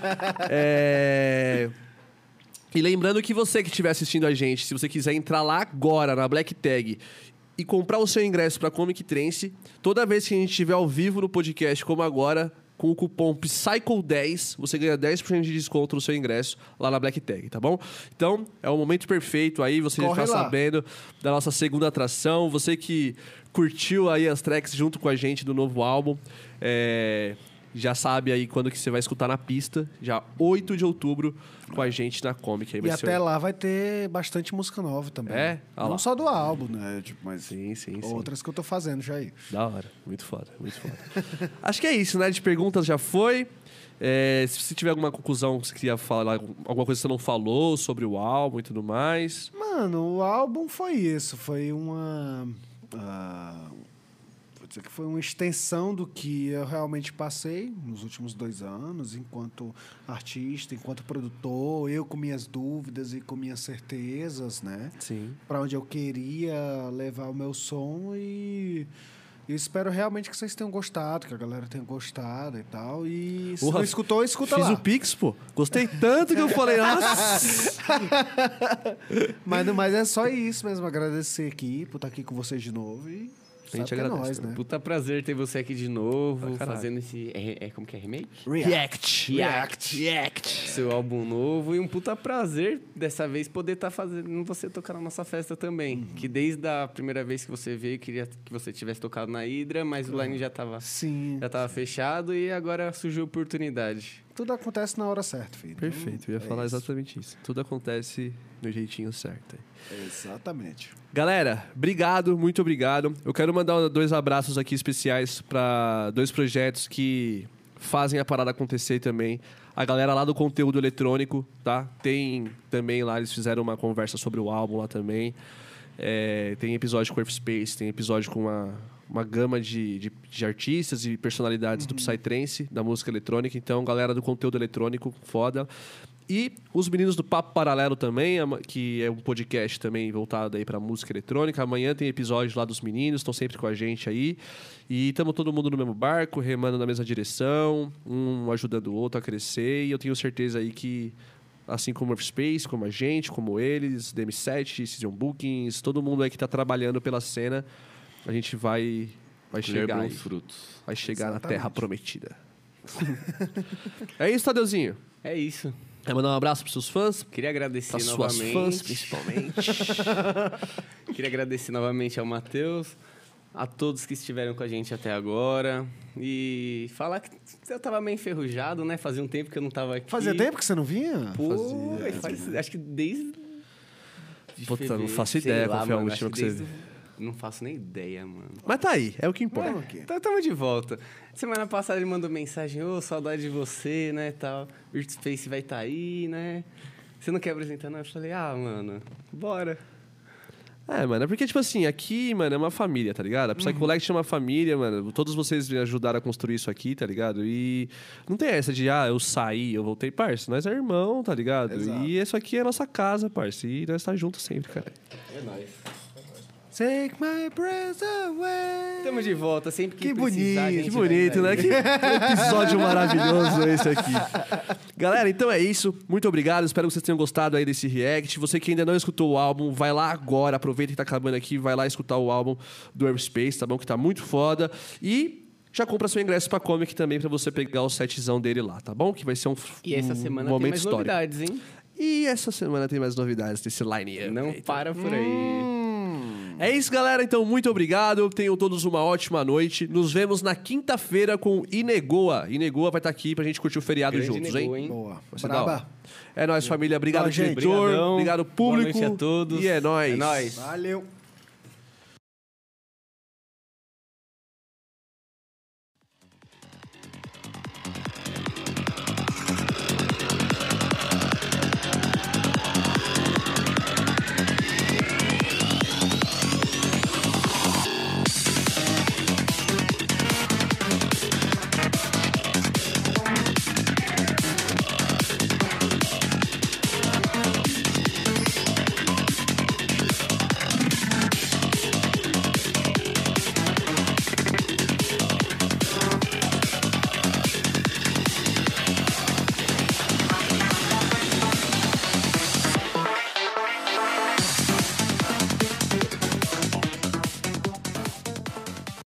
É... E lembrando que você que estiver assistindo a gente, se você quiser entrar lá agora na Black Tag e comprar o seu ingresso pra Comic Trance, toda vez que a gente estiver ao vivo no podcast, como agora, com o cupom Psycho dez, você ganha dez por cento de desconto no seu ingresso lá na Black Tag, tá bom? Então, é o momento perfeito aí, você já Corre está lá. sabendo da nossa segunda atração, você que curtiu aí as tracks junto com a gente do novo álbum, é, já sabe aí quando que você vai escutar na pista, já oito de outubro, com a gente na Comic. Aí E vai ser até um- lá vai ter bastante música nova também. É? Ah Não lá. só do álbum, né? Tipo, mas Sim, sim, sim. outras que eu tô fazendo já aí. Da hora. Muito foda, muito foda. Acho que é isso, né? De perguntas já foi. É, se você tiver alguma conclusão que você queria falar, alguma coisa que você não falou sobre o álbum e tudo mais. Mano, o álbum foi isso. Foi uma... ah, vou dizer que foi uma extensão do que eu realmente passei nos últimos dois anos, enquanto artista, enquanto produtor, eu com minhas dúvidas e com minhas certezas, né? Sim. Para onde eu queria levar o meu som e... e espero realmente que vocês tenham gostado, que a galera tenha gostado e tal. E se Porra, não escutou, escuta Fiz lá. o Pix, pô. Gostei tanto que eu falei, nossa. Mas, mas é só isso mesmo, agradecer aqui por estar aqui com vocês de novo e A gente sabe que é agradece nóis, também. né? Puta prazer ter você aqui de novo, Ah, caralho. fazendo esse... É, é- como que é? Remake? React. React. React. Seu álbum novo e um puta prazer dessa vez poder estar fazendo você tocar na nossa festa também. Uhum. Que desde a primeira vez que você veio, queria que você tivesse tocado na Hydra, mas o line já tava, Sim. já tava fechado e agora surgiu a oportunidade. Tudo acontece na hora certa, filho. Então, Perfeito, eu ia é falar isso. exatamente isso. Tudo acontece no jeitinho certo. Exatamente. Galera, obrigado, muito obrigado. Eu quero mandar dois abraços aqui especiais para dois projetos que fazem a parada acontecer também. A galera lá do conteúdo eletrônico, tá? Tem também lá, eles fizeram uma conversa sobre o álbum lá também. É, tem episódio com Earth Space, tem episódio com uma, uma gama de, de, de artistas e personalidades do Psytrance, da música eletrônica. Então, galera do conteúdo eletrônico, foda. E os meninos do Papo Paralelo também, ama- que é um podcast também voltado aí pra música eletrônica. Amanhã tem episódio lá dos meninos, estão sempre com a gente aí. E estamos todo mundo no mesmo barco, remando na mesma direção, um ajudando o outro a crescer. E eu tenho certeza aí que, assim como o Earth Space, como a gente, como eles, D M sete, Season Bookings, todo mundo aí que tá trabalhando pela cena, a gente vai, vai Colher chegar aí, bons frutos. vai chegar na Exatamente. Terra Prometida. É isso, Tadeuzinho. É isso. Quer mandar um abraço pros seus fãs? Queria agradecer Para suas novamente. fãs, principalmente. Queria agradecer novamente ao Matheus, a todos que estiveram com a gente até agora. E falar que eu tava meio enferrujado, né? Fazia um tempo que eu não tava aqui. Fazia tempo que você não vinha? Pô, faz- acho que desde de Puta, não fevereiro, faço sei ideia lá, qual foi a mano, última acho que você desde viu. o- Não faço nem ideia, mano. Mas tá aí, é o que importa. Então tamo de volta. Semana passada ele mandou mensagem, ô, saudade de você, né, tal. Earth Space vai tá aí, né? Você não quer apresentar, não? Eu falei, ah, mano, bora. É, mano, é porque, tipo assim, aqui, mano, é uma família, tá ligado? A Psycollect é uma família, mano. Todos vocês me ajudaram a construir isso aqui, tá ligado? E não tem essa de, ah, eu saí, eu voltei, parça. Nós é irmão, tá ligado? Exato. E isso aqui é a nossa casa, parça. E nós tá junto sempre, cara. É nóis. Take my breath away. Tamo de volta, sempre que Que precisar, a bonito, gente Que vai bonito, tá né? aí. Que episódio maravilhoso esse aqui. Galera, então é isso. Muito obrigado. Espero que vocês tenham gostado aí desse react. Você que ainda não escutou o álbum, vai lá agora. Aproveita que tá acabando aqui. Vai lá escutar o álbum do Airspace, tá bom? Que tá muito foda. E já compra seu ingresso pra Comic também pra você pegar o setzão dele lá, tá bom? Que vai ser um, E essa um semana tem momento mais histórico. novidades, hein? E essa semana tem mais novidades desse line-up. Não aí, tá? para por aí. É isso, galera. Então, muito obrigado. Tenham todos uma ótima noite. Nos vemos na quinta-feira com Inegoa. Inegoa vai estar aqui pra gente curtir o feriado Grande juntos, Nego, hein? hein? Boa. Vai ser da hora. Braba. É nóis, família. Obrigado, Tchau, gente. diretor. Obrigadão. Obrigado, Boa público. noite a todos. E é nóis. É nóis. Valeu.